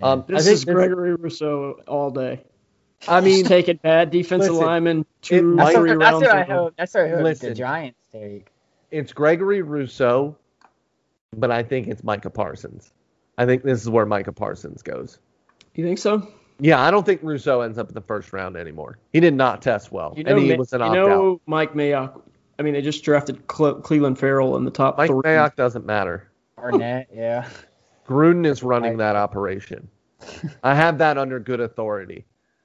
Speaker 2: This is Gregory Rousseau all day.
Speaker 4: I mean,
Speaker 2: just taking bad defensive linemen 2-3 rounds.
Speaker 3: That's what I hope the Giants take.
Speaker 4: It's Gregory Rousseau, but I think it's Micah Parsons. I think this is where Micah Parsons goes.
Speaker 2: You think so?
Speaker 4: Yeah, I don't think Rousseau ends up in the first round anymore. He did not test well, and he was an opt-out.
Speaker 2: Mike Mayock. I mean, they just drafted Cleveland Farrell in the top 3.
Speaker 4: Mike Mayock doesn't matter.
Speaker 3: Arnett, yeah.
Speaker 4: Gruden is running that operation. I have that under good authority.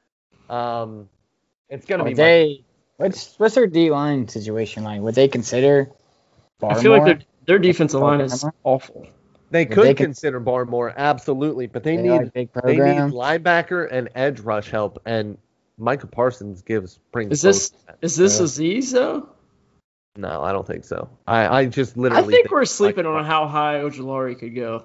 Speaker 4: It's going to be.
Speaker 3: What's their D-line situation like? Would they consider Barmore?
Speaker 2: I feel like their defensive line is awful.
Speaker 4: They could consider Barmore, absolutely, but they need linebacker and edge rush help, and Micah Parsons brings.
Speaker 2: Is this Aziz though?
Speaker 4: No, I don't think so. I just literally.
Speaker 2: I think we're sleeping on how high Ojulari could go.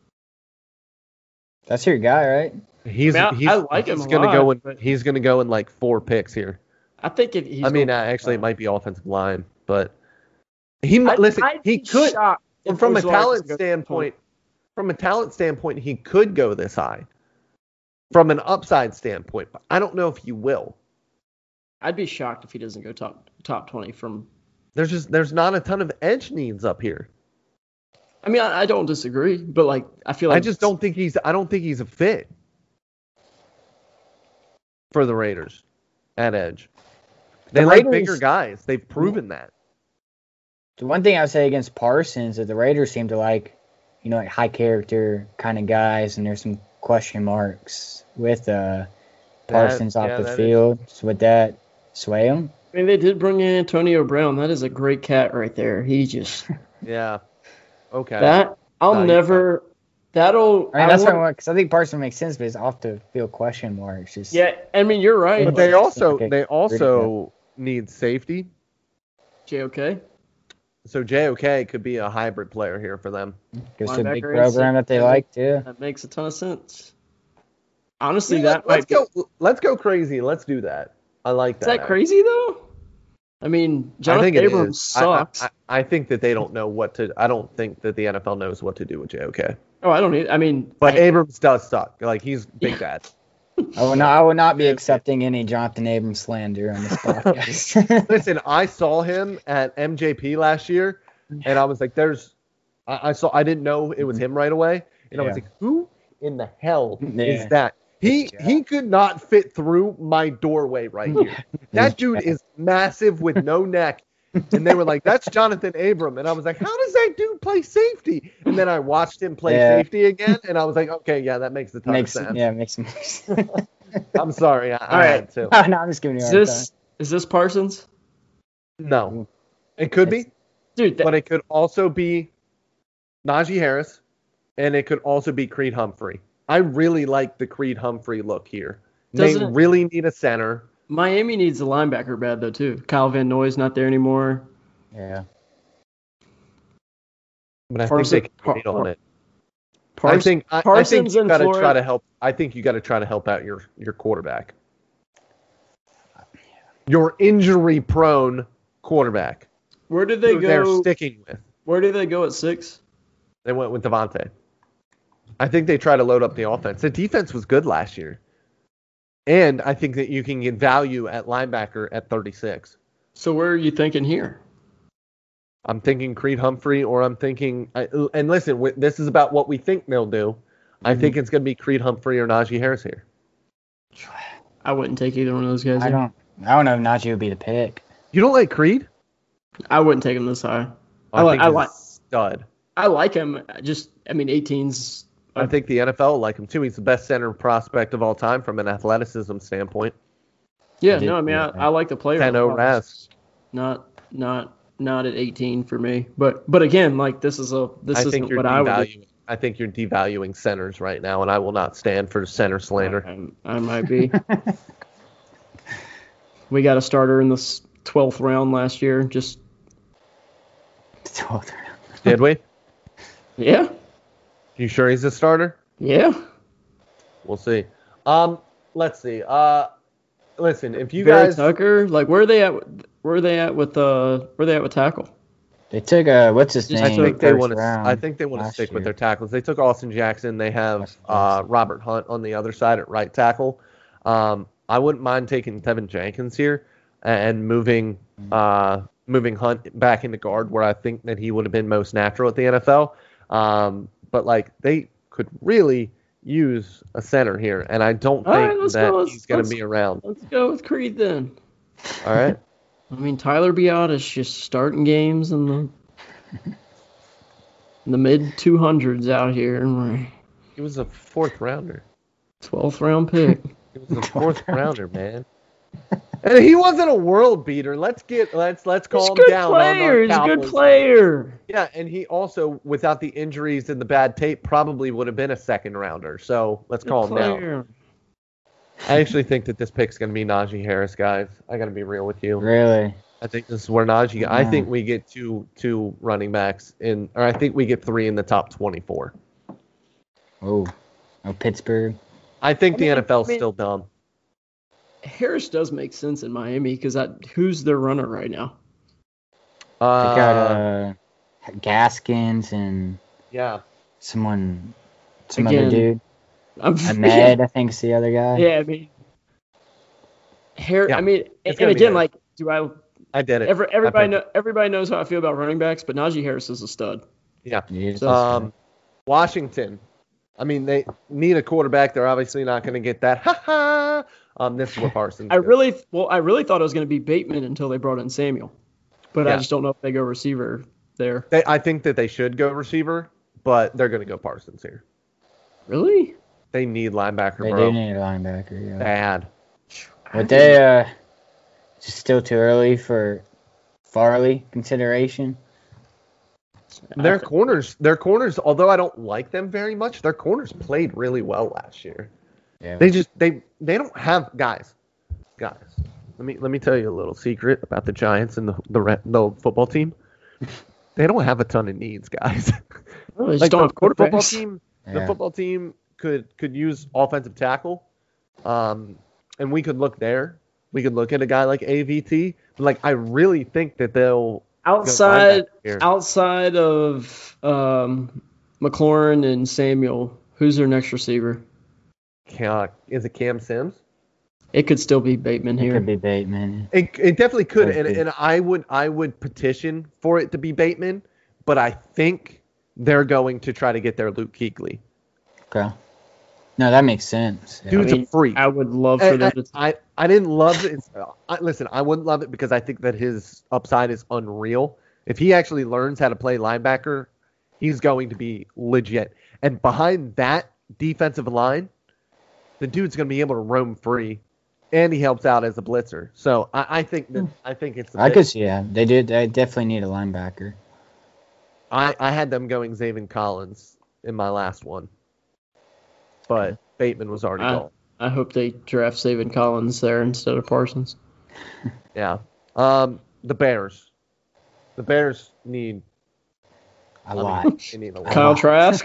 Speaker 3: That's your guy, right?
Speaker 2: I like him.
Speaker 4: He's going to go in like 4 picks here.
Speaker 2: I think
Speaker 4: actually, it might be offensive line, but he could. From a talent standpoint, he could go this high. From an upside standpoint, but I don't know if he will.
Speaker 2: I'd be shocked if he doesn't go top 20 from.
Speaker 4: There's not a ton of edge needs up here.
Speaker 2: I mean, I don't disagree, but like I feel like
Speaker 4: I don't think he's a fit for the Raiders at edge. They like bigger guys. They've proven that.
Speaker 3: The one thing I would say against Parsons is the Raiders seem to like high character kind of guys, and there's some question marks with Parsons off the field. So would that sway him?
Speaker 2: I mean, they did bring in Antonio Brown. That is a great cat right there. He just
Speaker 4: yeah. Okay.
Speaker 2: That'll.
Speaker 3: That's why because I think Parsons makes sense, but it's off the field question marks. Just
Speaker 2: I mean, you're right.
Speaker 4: But they also need safety.
Speaker 2: JOK.
Speaker 4: So JOK could be a hybrid player here for them.
Speaker 3: It's a big program that they like too.
Speaker 2: That makes a ton of sense. Honestly,
Speaker 4: let's go crazy. Let's do that. I like that.
Speaker 2: Is that crazy though? I mean, Jonathan Abrams sucks.
Speaker 4: I think that they don't know what to. I don't think that the NFL knows what to do with JOK.
Speaker 2: Oh, I don't need. I mean,
Speaker 4: but Abrams does suck. Like he's big bad.
Speaker 3: I will not be accepting any Jonathan Abrams slander on this podcast.
Speaker 4: Listen, I saw him at MJP last year, and I was like, I didn't know it was him right away, and I was like, who in the hell is that? He could not fit through my doorway right here. That dude is massive with no neck. And they were like, that's Jonathan Abram. And I was like, how does that dude play safety? And then I watched him play safety again, and I was like, okay, yeah, that makes a ton of sense.
Speaker 3: Yeah, it makes sense.
Speaker 4: I'm sorry. I had to.
Speaker 3: No, I'm just giving you a hard time.
Speaker 2: Is this Parsons?
Speaker 4: No. It could be.
Speaker 2: Dude.
Speaker 4: But it could also be Najee Harris, and it could also be Creed Humphrey. I really like the Creed Humphrey look here. They really need a center.
Speaker 2: Miami needs a linebacker bad, though, too. Kyle Van Noy's not there anymore.
Speaker 3: Yeah.
Speaker 4: But I think they can wait on it. I think you got to try to help. I think you got to try to help out your quarterback. Your injury-prone quarterback.
Speaker 2: Where did they go?
Speaker 4: They're sticking with.
Speaker 2: Where did they go at 6?
Speaker 4: They went with Devontae. I think they try to load up the offense. The defense was good last year. And I think that you can get value at linebacker at 36.
Speaker 2: So where are you thinking here?
Speaker 4: I'm thinking Creed Humphrey, or I'm thinking, and listen, this is about what we think they'll do. I think it's going to be Creed Humphrey or Najee Harris here.
Speaker 2: I wouldn't take either one of those guys.
Speaker 3: I don't know if Najee would be the pick.
Speaker 4: You don't like Creed?
Speaker 2: I wouldn't take him this high.
Speaker 4: I like stud.
Speaker 2: I like him. 18's.
Speaker 4: I think the NFL will like him too. He's the best center prospect of all time from an athleticism standpoint.
Speaker 2: Yeah, no, I mean I like the player.
Speaker 4: 10-0 RAS.
Speaker 2: Not at 18 for me. But again, like this isn't what I would do.
Speaker 4: I think you're devaluing centers right now, and I will not stand for center slander.
Speaker 2: I might be. We got a starter in the 12th round last year. Just
Speaker 3: 12th round.
Speaker 4: Did we?
Speaker 2: Yeah.
Speaker 4: You sure he's a starter?
Speaker 2: Yeah.
Speaker 4: We'll see. Let's see. Listen, if you
Speaker 2: Barry
Speaker 4: guys
Speaker 2: Tucker, like where are they at with tackle?
Speaker 3: They took what's his name?
Speaker 4: I think they want to stick
Speaker 3: year.
Speaker 4: with their tackles. They took Austin Jackson. They have Robert Hunt on the other side at right tackle. I wouldn't mind taking Tevin Jenkins here and moving Hunt back into guard, where I think that he would have been most natural at the NFL. But like they could really use a center here, and I don't think he's going to be around.
Speaker 2: Let's go with Creed then.
Speaker 4: All right.
Speaker 2: I mean, Tyler Biadasz just starting games in the mid 200s out here, and
Speaker 4: he was a 4th rounder,
Speaker 2: 12th round pick.
Speaker 4: He was a 4th rounder, man. And he wasn't a world beater. Let's calm down.
Speaker 2: He's a good player.
Speaker 4: Yeah, and he also, without the injuries and the bad tape, probably would have been a 2nd rounder. So let's calm down. I actually think that this pick's going to be Najee Harris, guys. I got to be real with you.
Speaker 3: Really?
Speaker 4: I think this is where Najee. I think we get two running backs or I think we get 3 in the top 24.
Speaker 3: Oh, Pittsburgh.
Speaker 4: I think the NFL's still dumb.
Speaker 2: Harris does make sense in Miami because who's their runner right now?
Speaker 3: They got Gaskins and some other dude. Ahmed, I think, is the other guy.
Speaker 2: Yeah, I mean, I mean, and again, like,
Speaker 4: I did it.
Speaker 2: Everybody knows how I feel about running backs, but Najee Harris is a stud.
Speaker 4: Yeah. Washington. I mean, they need a quarterback. They're obviously not going to get that. This is what Parsons.
Speaker 2: I really thought it was going to be Bateman until they brought in Samuel, but I just don't know if they go receiver there.
Speaker 4: I think that they should go receiver, but they're going to go Parsons here.
Speaker 2: Really?
Speaker 4: They need linebacker,
Speaker 3: They do need a linebacker, yeah.
Speaker 4: Bad.
Speaker 3: But they it's still too early for Farley consideration.
Speaker 4: Their corners, although I don't like them very much, their corners played really well last year.
Speaker 3: Yeah.
Speaker 4: They don't have guys. Let me tell you a little secret about the Giants and the football team. They don't have a ton of needs, guys.
Speaker 2: Well, they just don't have quarterbacks.
Speaker 4: The football team could use offensive tackle, and we could look there. We could look at a guy like AVT, but like I really think that they'll
Speaker 2: outside of McLaurin and Samuel. Who's their next receiver?
Speaker 4: Is it Cam Sims?
Speaker 2: It could still be Bateman here.
Speaker 3: It could be Bateman.
Speaker 4: It definitely could, and I would petition for it to be Bateman, but I think they're going to try to get their Luke Kuechly.
Speaker 3: Okay. No, that makes sense. Yeah.
Speaker 4: Dude's a freak.
Speaker 2: I would love for them to.
Speaker 4: I didn't love it. Listen, I wouldn't love it because I think that his upside is unreal. If he actually learns how to play linebacker, he's going to be legit. And behind that defensive line, the dude's going to be able to roam free, and he helps out as a blitzer. So I think it's.
Speaker 3: I could see. Yeah, they did. They definitely need a linebacker.
Speaker 4: I had them going Zaven Collins in my last one, but Bateman was already gone.
Speaker 2: I hope they draft Zaven Collins there instead of Parsons.
Speaker 4: Yeah. The Bears. The Bears need
Speaker 3: a lot.
Speaker 4: They need a lot.
Speaker 2: Kyle Trask.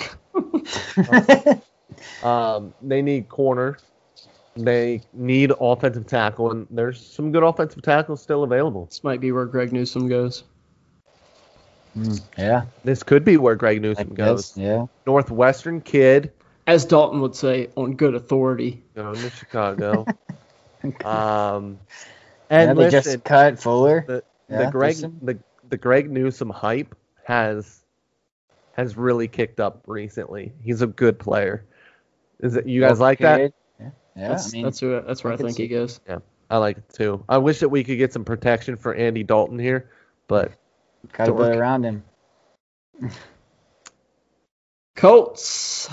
Speaker 4: They need corner. They need offensive tackle, and there's some good offensive tackles still available.
Speaker 2: This might be where Greg Newsome goes.
Speaker 3: Yeah.
Speaker 4: This could be where Greg Newsome goes.
Speaker 3: Yeah.
Speaker 4: Northwestern kid.
Speaker 2: As Dalton would say, on good authority.
Speaker 4: Going to Chicago. And
Speaker 3: they just cut Fuller.
Speaker 4: The Greg Newsome hype has really kicked up recently. He's a good player. Is it you guys like that?
Speaker 3: Yeah.
Speaker 2: That's where I think he goes.
Speaker 4: Yeah, I like it too. I wish that we could get some protection for Andy Dalton here, but
Speaker 3: gotta put around him.
Speaker 2: Colts.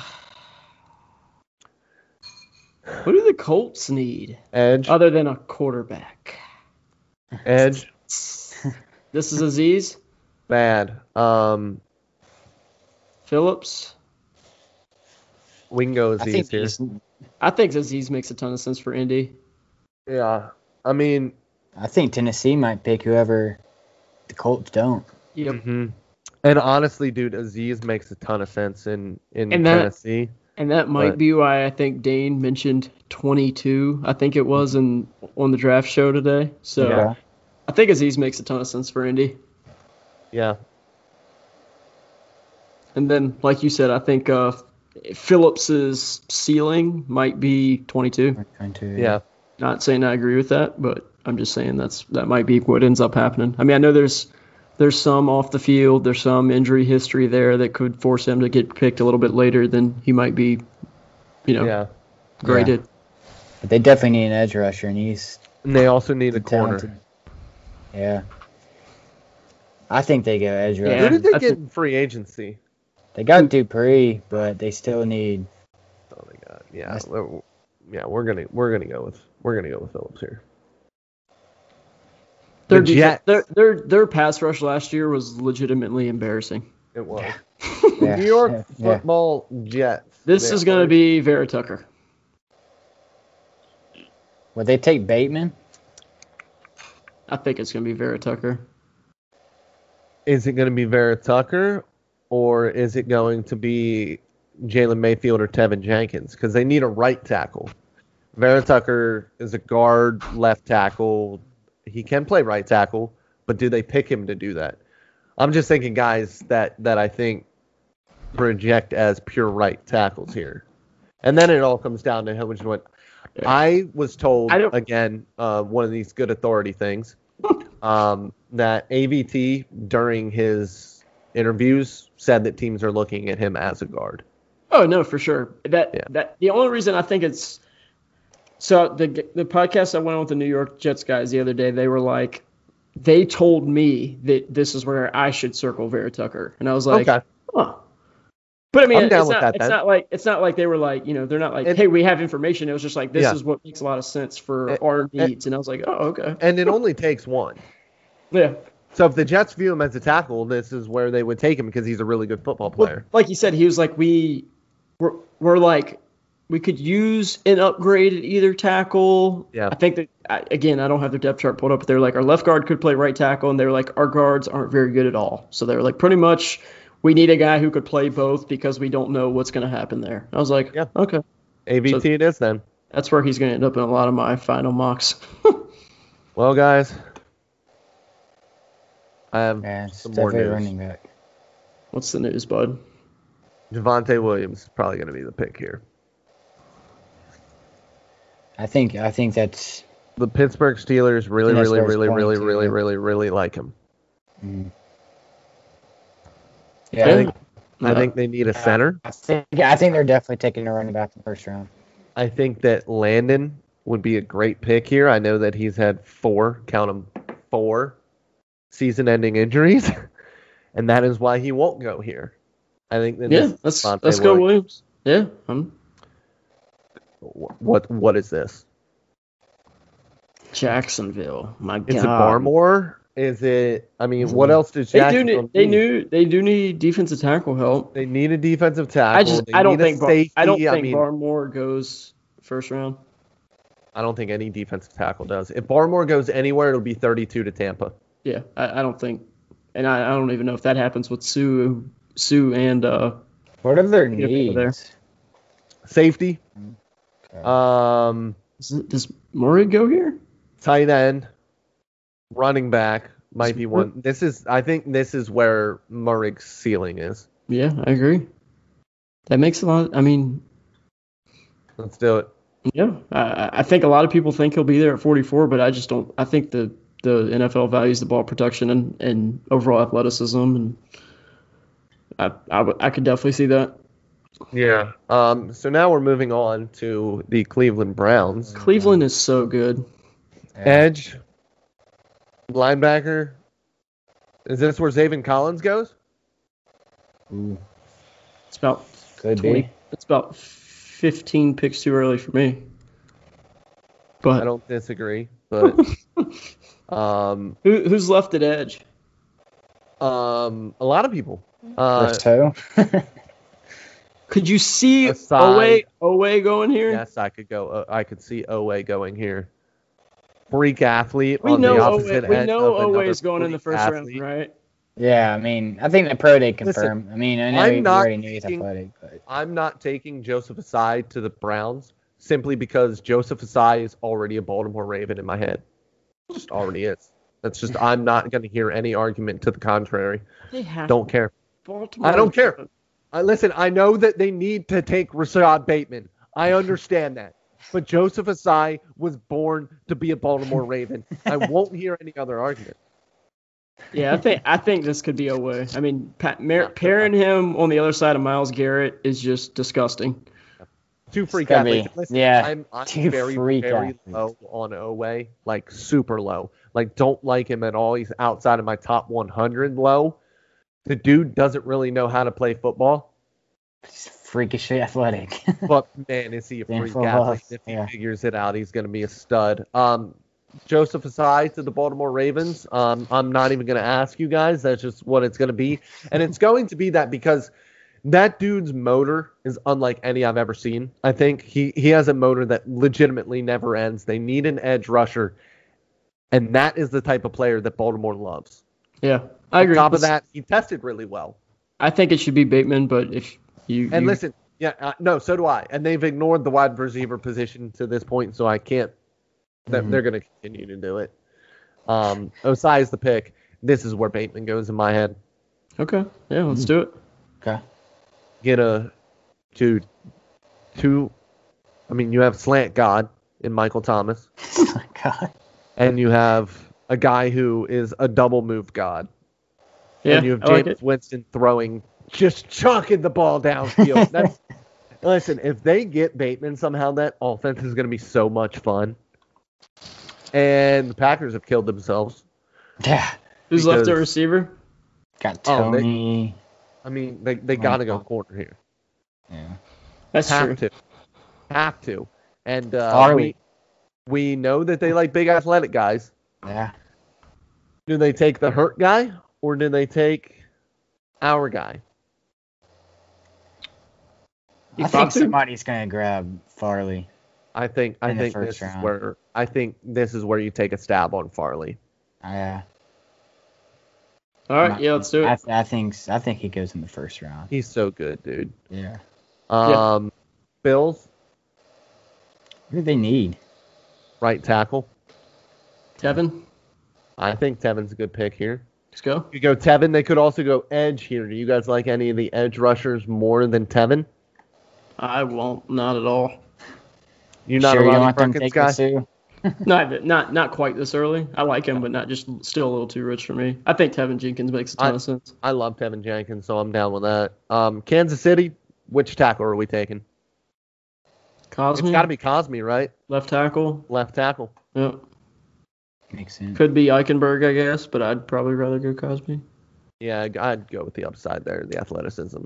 Speaker 2: What do the Colts need?
Speaker 4: Edge.
Speaker 2: Other than a quarterback.
Speaker 4: Edge.
Speaker 2: This is Azeez.
Speaker 4: Bad.
Speaker 2: Phillips.
Speaker 4: We can go Azeez here.
Speaker 2: I think Azeez makes a ton of sense for Indy.
Speaker 4: Yeah. I mean,
Speaker 3: I think Tennessee might pick whoever the Colts don't.
Speaker 2: Yep.
Speaker 4: Mm-hmm. And honestly, dude, Azeez makes a ton of sense in Tennessee.
Speaker 2: And that might be why I think Dane mentioned 22, I think it was, on the draft show today. So I think Azeez makes a ton of sense for Indy.
Speaker 4: Yeah.
Speaker 2: And then, like you said, I think Phillips's ceiling might be 22.
Speaker 3: 22.
Speaker 4: Yeah.
Speaker 2: Not saying I agree with that, but I'm just saying that might be what ends up happening. I mean, I know there's some off the field, there's some injury history there that could force him to get picked a little bit later than he might be, graded.
Speaker 3: Yeah. But they definitely need an edge rusher, and
Speaker 4: they also need a corner.
Speaker 3: Talented. Yeah. I think they go edge rusher.
Speaker 4: Who did they get in free agency?
Speaker 3: They got Dupree, but they still need.
Speaker 4: Oh my God! Yeah, we're gonna go with Phillips here.
Speaker 2: Their pass rush last year was legitimately embarrassing.
Speaker 4: It was.
Speaker 3: Yeah.
Speaker 4: New York Football Jets.
Speaker 2: This is going to be Vera Tucker.
Speaker 3: Would they take Bateman?
Speaker 2: I think it's going to be Vera Tucker.
Speaker 4: Is it going to be Vera Tucker, or is it going to be Jalen Mayfield or Tevin Jenkins? Because they need a right tackle. Vera Tucker is a guard, left tackle. He can play right tackle, but do they pick him to do that? I'm just thinking guys that I think project as pure right tackles here. And then it all comes down to which one. I was told, again, one of these good authority things, that AVT during his interviews said that teams are looking at him as a guard.
Speaker 2: Oh, no, for sure. That the only reason I think it's so the podcast I went on with the New York Jets guys the other day, they were like, they told me that this is where I should circle Vera Tucker, and I was like,
Speaker 4: okay.
Speaker 2: Huh. But I mean,
Speaker 4: it's
Speaker 2: not like they were like, they're not like, hey, we have information. It was just like, this is what makes a lot of sense for our needs, and I was like, oh, okay.
Speaker 4: And it only takes one.
Speaker 2: Yeah.
Speaker 4: So if the Jets view him as a tackle, this is where they would take him because he's a really good football player.
Speaker 2: Well, like you said, he was like, we're like, we could use an upgrade at either tackle.
Speaker 4: Yeah.
Speaker 2: I think that, again, I don't have their depth chart pulled up, but they're like, our left guard could play right tackle, and they're like, our guards aren't very good at all. So they're like, pretty much, we need a guy who could play both because we don't know what's going to happen there. I was like, okay.
Speaker 4: AVT it is then.
Speaker 2: That's where he's going to end up in a lot of my final mocks.
Speaker 4: Well, guys, I have some more news.
Speaker 3: Running back.
Speaker 2: What's the news, bud?
Speaker 4: Javonte Williams is probably going to be the pick here.
Speaker 3: I think that's
Speaker 4: the Pittsburgh Steelers really like him.
Speaker 3: Mm. Yeah,
Speaker 4: I think they need a center.
Speaker 3: I think they're definitely taking a running back in the first round.
Speaker 4: I think that Landon would be a great pick here. I know that he's had 4 season-ending injuries, and that is why he won't go here. I think that
Speaker 2: let's go Williams. Yeah.
Speaker 4: What is this?
Speaker 2: Jacksonville. My God.
Speaker 4: Is it Barmore? Is it? I mean, what else does Jacksonville need?
Speaker 2: They do need defensive tackle help.
Speaker 4: They need a defensive tackle.
Speaker 2: I don't think Barmore goes first round.
Speaker 4: I don't think any defensive tackle does. If Barmore goes anywhere, it'll be 32 to Tampa.
Speaker 2: Yeah, I don't think, and I don't even know if that happens with Sue and
Speaker 3: what are their needs?
Speaker 2: There.
Speaker 4: Safety.
Speaker 3: Okay.
Speaker 2: Does Murray go here?
Speaker 4: Tight end, running back might be one. I think this is where Murray's ceiling is.
Speaker 2: Yeah, I agree. That makes a lot. I mean,
Speaker 4: let's do it.
Speaker 2: Yeah, I think a lot of people think he'll be there at 44, but I just don't. I think the NFL values the ball protection and overall athleticism, and I could definitely see that.
Speaker 4: Yeah. So now we're moving on to the Cleveland Browns.
Speaker 2: Cleveland is so good.
Speaker 4: Edge, linebacker. Is this where Zaven Collins goes?
Speaker 2: It's about 20. It's about 15 picks too early for me. But
Speaker 4: I don't disagree. But
Speaker 2: who's left at edge?
Speaker 4: A lot of people.
Speaker 2: Could you see Owe going here?
Speaker 4: Yes, I could go. I could see Owe going here. Freak athlete.
Speaker 2: We know Owe is going in the first round, right?
Speaker 3: Yeah, I mean, I think the pro day confirmed. Listen, I mean, I know you already knew he's athletic, but
Speaker 4: I'm not taking Joseph Asai to the Browns simply because Joseph Asai is already a Baltimore Raven in my head. Just already is. That's just I'm not going to hear any argument to the contrary. Don't care.
Speaker 2: Baltimore.
Speaker 4: I don't care. Listen, I know that they need to take Rashad Bateman. I understand that. But Joseph Ossai was born to be a Baltimore Raven. I won't hear any other argument.
Speaker 2: Yeah, I think this could be a way. I mean, pairing him on the other side of Myles Garrett is just disgusting.
Speaker 4: Too freak athletes. Listen,
Speaker 3: yeah,
Speaker 4: I'm very, very low on Oweh, like super low. Like, don't like him at all. He's outside of my top 100 low. The dude doesn't really know how to play football.
Speaker 3: He's freakishly athletic.
Speaker 4: But, man, is he a freak athlete. If he figures it out, he's going to be a stud. Joseph Ossai to the Baltimore Ravens. I'm not even going to ask you guys. That's just what it's going to be. And it's going to be that because that dude's motor is unlike any I've ever seen. I think he has a motor that legitimately never ends. They need an edge rusher. And that is the type of player that Baltimore loves.
Speaker 2: Yeah, I agree.
Speaker 4: On top of that, he tested really well.
Speaker 2: I think it should be Bateman, but if you...
Speaker 4: And listen, no, so do I. And they've ignored the wide receiver position to this point, so I can't... They're going to continue to do it. Ossai is the pick. This is where Bateman goes in my head.
Speaker 2: Okay, yeah, let's do it.
Speaker 3: Okay.
Speaker 4: Get two. I mean, you have slant God in Michael Thomas.
Speaker 3: God.
Speaker 4: And you have a guy who is a double move God.
Speaker 2: Yeah,
Speaker 4: and you have James Winston throwing, just chucking the ball downfield. Listen, if they get Bateman somehow, that offense is going to be so much fun. And the Packers have killed themselves.
Speaker 3: Yeah.
Speaker 2: Who's left at receiver?
Speaker 3: Got Tony.
Speaker 4: They got to go corner here.
Speaker 3: Yeah.
Speaker 2: That's
Speaker 4: true. Have to. And we know that they like big athletic guys.
Speaker 3: Yeah.
Speaker 4: Do they take the hurt guy or do they take our guy?
Speaker 3: I think somebody's going to grab Farley.
Speaker 4: I think this is where you take a stab on Farley.
Speaker 3: Yeah.
Speaker 2: All right, let's do it.
Speaker 3: I think he goes in the first round.
Speaker 4: He's so good, dude.
Speaker 3: Yeah.
Speaker 4: Bills.
Speaker 3: Who do they need?
Speaker 4: Right tackle.
Speaker 2: Tevin.
Speaker 4: I think Tevin's a good pick here.
Speaker 2: Let's go.
Speaker 4: You go Tevin. They could also go edge here. Do you guys like any of the edge rushers more than Tevin?
Speaker 2: I won't. Not at all.
Speaker 4: You're not a Ronnie Perkins guy?
Speaker 2: Not quite this early. I like him, but still a little too rich for me. I think Tevin Jenkins makes a ton of sense.
Speaker 4: I love Tevin Jenkins, so I'm down with that. Kansas City, which tackle are we taking?
Speaker 2: Cosme?
Speaker 4: It's got to be Cosme, right?
Speaker 2: Left tackle.
Speaker 3: Yep. Makes sense.
Speaker 2: Could be Eichenberg, I guess, but I'd probably rather go Cosme.
Speaker 4: Yeah, I'd go with the upside there, the athleticism.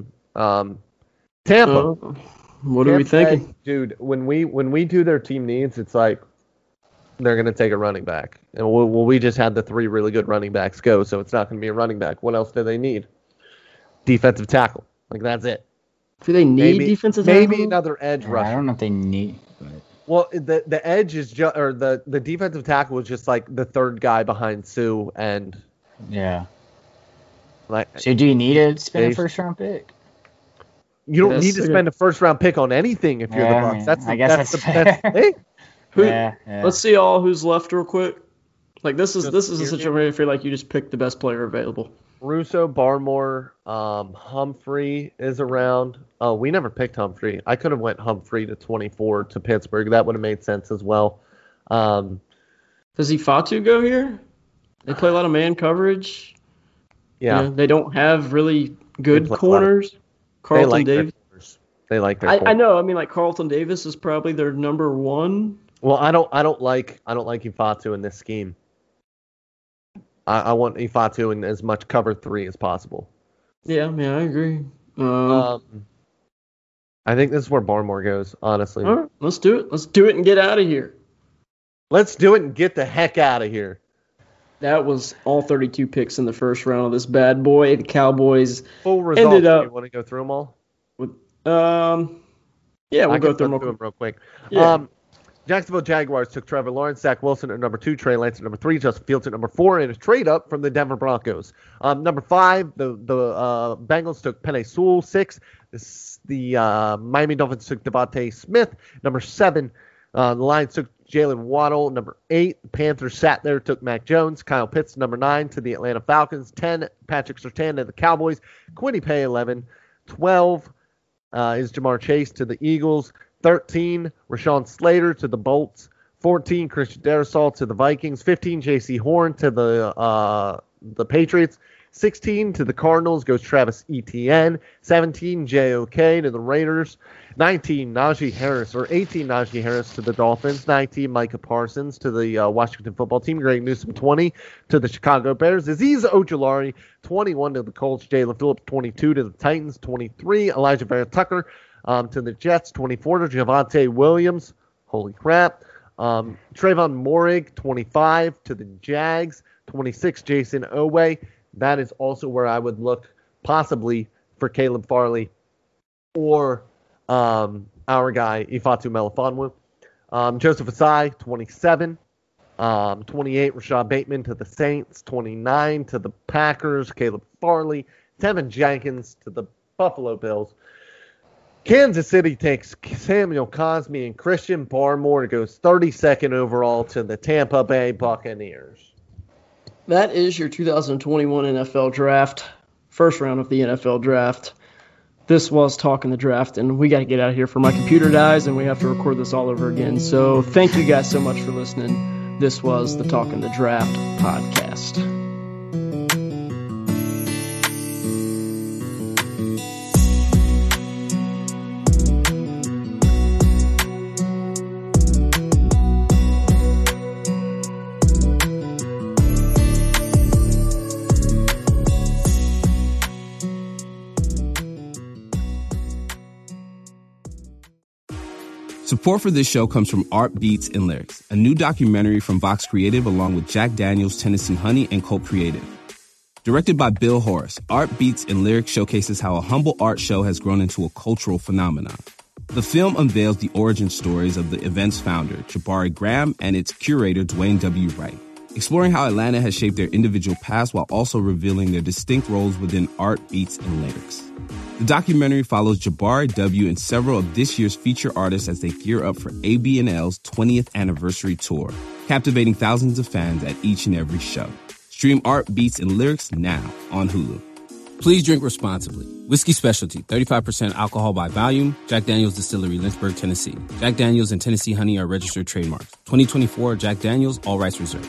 Speaker 4: Tampa.
Speaker 2: What are we thinking?
Speaker 4: Dude, when we do their team needs, it's like they're going to take a running back. And we just had the 3 really good running backs go, so it's not going to be a running back. What else do they need? Defensive tackle. Like, that's it.
Speaker 2: Do they need defensive tackle?
Speaker 4: Maybe another edge rusher.
Speaker 3: I don't know if they need. But...
Speaker 4: Well, the edge is just, or the defensive tackle is just like the third guy behind Sue and.
Speaker 3: Yeah.
Speaker 4: Like.
Speaker 3: So do you need to spend a first round pick?
Speaker 4: You don't need to spend a first round pick on anything if you're the Bucs. That's the thing.
Speaker 2: Let's see who's left real quick. Like this is a situation where I feel like you just pick the best player available.
Speaker 4: Russo, Barmore, Humphrey is around. Oh, we never picked Humphrey. I could have went Humphrey to 24 to Pittsburgh. That would have made sense as well.
Speaker 2: Does Ifatu go here? They play a lot of man coverage.
Speaker 4: Yeah.
Speaker 2: They don't have really good corners. Carlton Davis.
Speaker 4: They like their
Speaker 2: I know. I mean, like Carlton Davis is probably their number one.
Speaker 4: Well, I don't like Ifatu in this scheme. I want Ifatu in as much cover 3 as possible.
Speaker 2: Yeah, I agree.
Speaker 4: I think this is where Barmore goes, honestly.
Speaker 2: All right, let's do it. Let's do it and get out of here.
Speaker 4: Let's do it and get the heck out of here.
Speaker 2: That was all 32 picks in the first round of this bad boy. The Cowboys
Speaker 4: full results.
Speaker 2: ended up.
Speaker 4: You want to go through them all?
Speaker 2: Yeah, we'll go through them
Speaker 4: real quick.
Speaker 2: Yeah.
Speaker 4: Jacksonville Jaguars took Trevor Lawrence, Zach Wilson at number 2, Trey Lance at number 3, Justin Fields at number 4, and a trade up from the Denver Broncos. Number 5, the Bengals took Penei Sewell, 6. The Miami Dolphins took Devontae Smith. Number 7, the Lions took Jalen Waddle. Number 8, the Panthers sat there, took Mac Jones. Kyle Pitts, number 9, to the Atlanta Falcons. 10, Patrick Surtain to the Cowboys. Quiddy Pay, 11. 12 is Jamar Chase to the Eagles. 13, Rashawn Slater to the Bolts. 14, Christian Darrisaw to the Vikings. 15, J.C. Horn to the Patriots. 16 to the Cardinals goes Travis Etienne. 17, J.O.K. to the Raiders. 19, Najee Harris, or 18, Najee Harris to the Dolphins. 19, Micah Parsons to the Washington football team. Greg Newsome, 20 to the Chicago Bears. Azeez Ojulari, 21 to the Colts. Jalen Phillips, 22 to the Titans. 23, Elijah Vera Tucker to the Jets. 24 to Javonte Williams. Holy crap. Trayvon Moehrig, 25 to the Jags. 26, Jason Owe. That is also where I would look possibly for Caleb Farley or our guy, Ifeatu Melifonwu. Joseph Asai, 27. 28, Rashad Bateman to the Saints. 29 to the Packers, Caleb Farley. Tevin Jenkins to the Buffalo Bills. Kansas City takes Samuel Cosmi and Christian Barmore. Goes 32nd overall to the Tampa Bay Buccaneers.
Speaker 2: That is your 2021 NFL Draft, first round of the NFL Draft. This was Talking the Draft, and we got to get out of here for my computer dies, and we have to record this all over again. So thank you guys so much for listening. This was the Talking the Draft podcast.
Speaker 1: Support for this show comes from Art Beats and Lyrics, a new documentary from Vox Creative along with Jack Daniels, Tennessee Honey, and Colt Creative. Directed by Bill Horace, Art Beats and Lyrics showcases how a humble art show has grown into a cultural phenomenon. The film unveils the origin stories of the event's founder, Jabari Graham, and its curator, Dwayne W. Wright, exploring how Atlanta has shaped their individual paths while also revealing their distinct roles within Art Beats and Lyrics. The documentary follows Jabari W. and several of this year's feature artists as they gear up for AB&L's 20th anniversary tour, captivating thousands of fans at each and every show. Stream Art Beats and Lyrics now on Hulu.
Speaker 6: Please drink responsibly. Whiskey Specialty, 35% alcohol by volume. Jack Daniel's Distillery, Lynchburg, Tennessee. Jack Daniel's and Tennessee Honey are registered trademarks. 2024 Jack Daniel's, all rights reserved.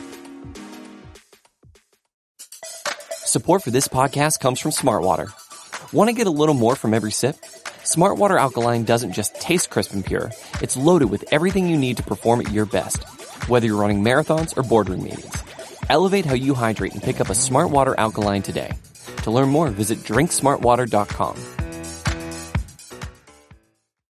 Speaker 5: Support for this podcast comes from Smartwater. Want to get a little more from every sip? Smartwater Alkaline doesn't just taste crisp and pure. It's loaded with everything you need to perform at your best, whether you're running marathons or boardroom meetings. Elevate how you hydrate and pick up a Smartwater Alkaline today. To learn more, visit drinksmartwater.com.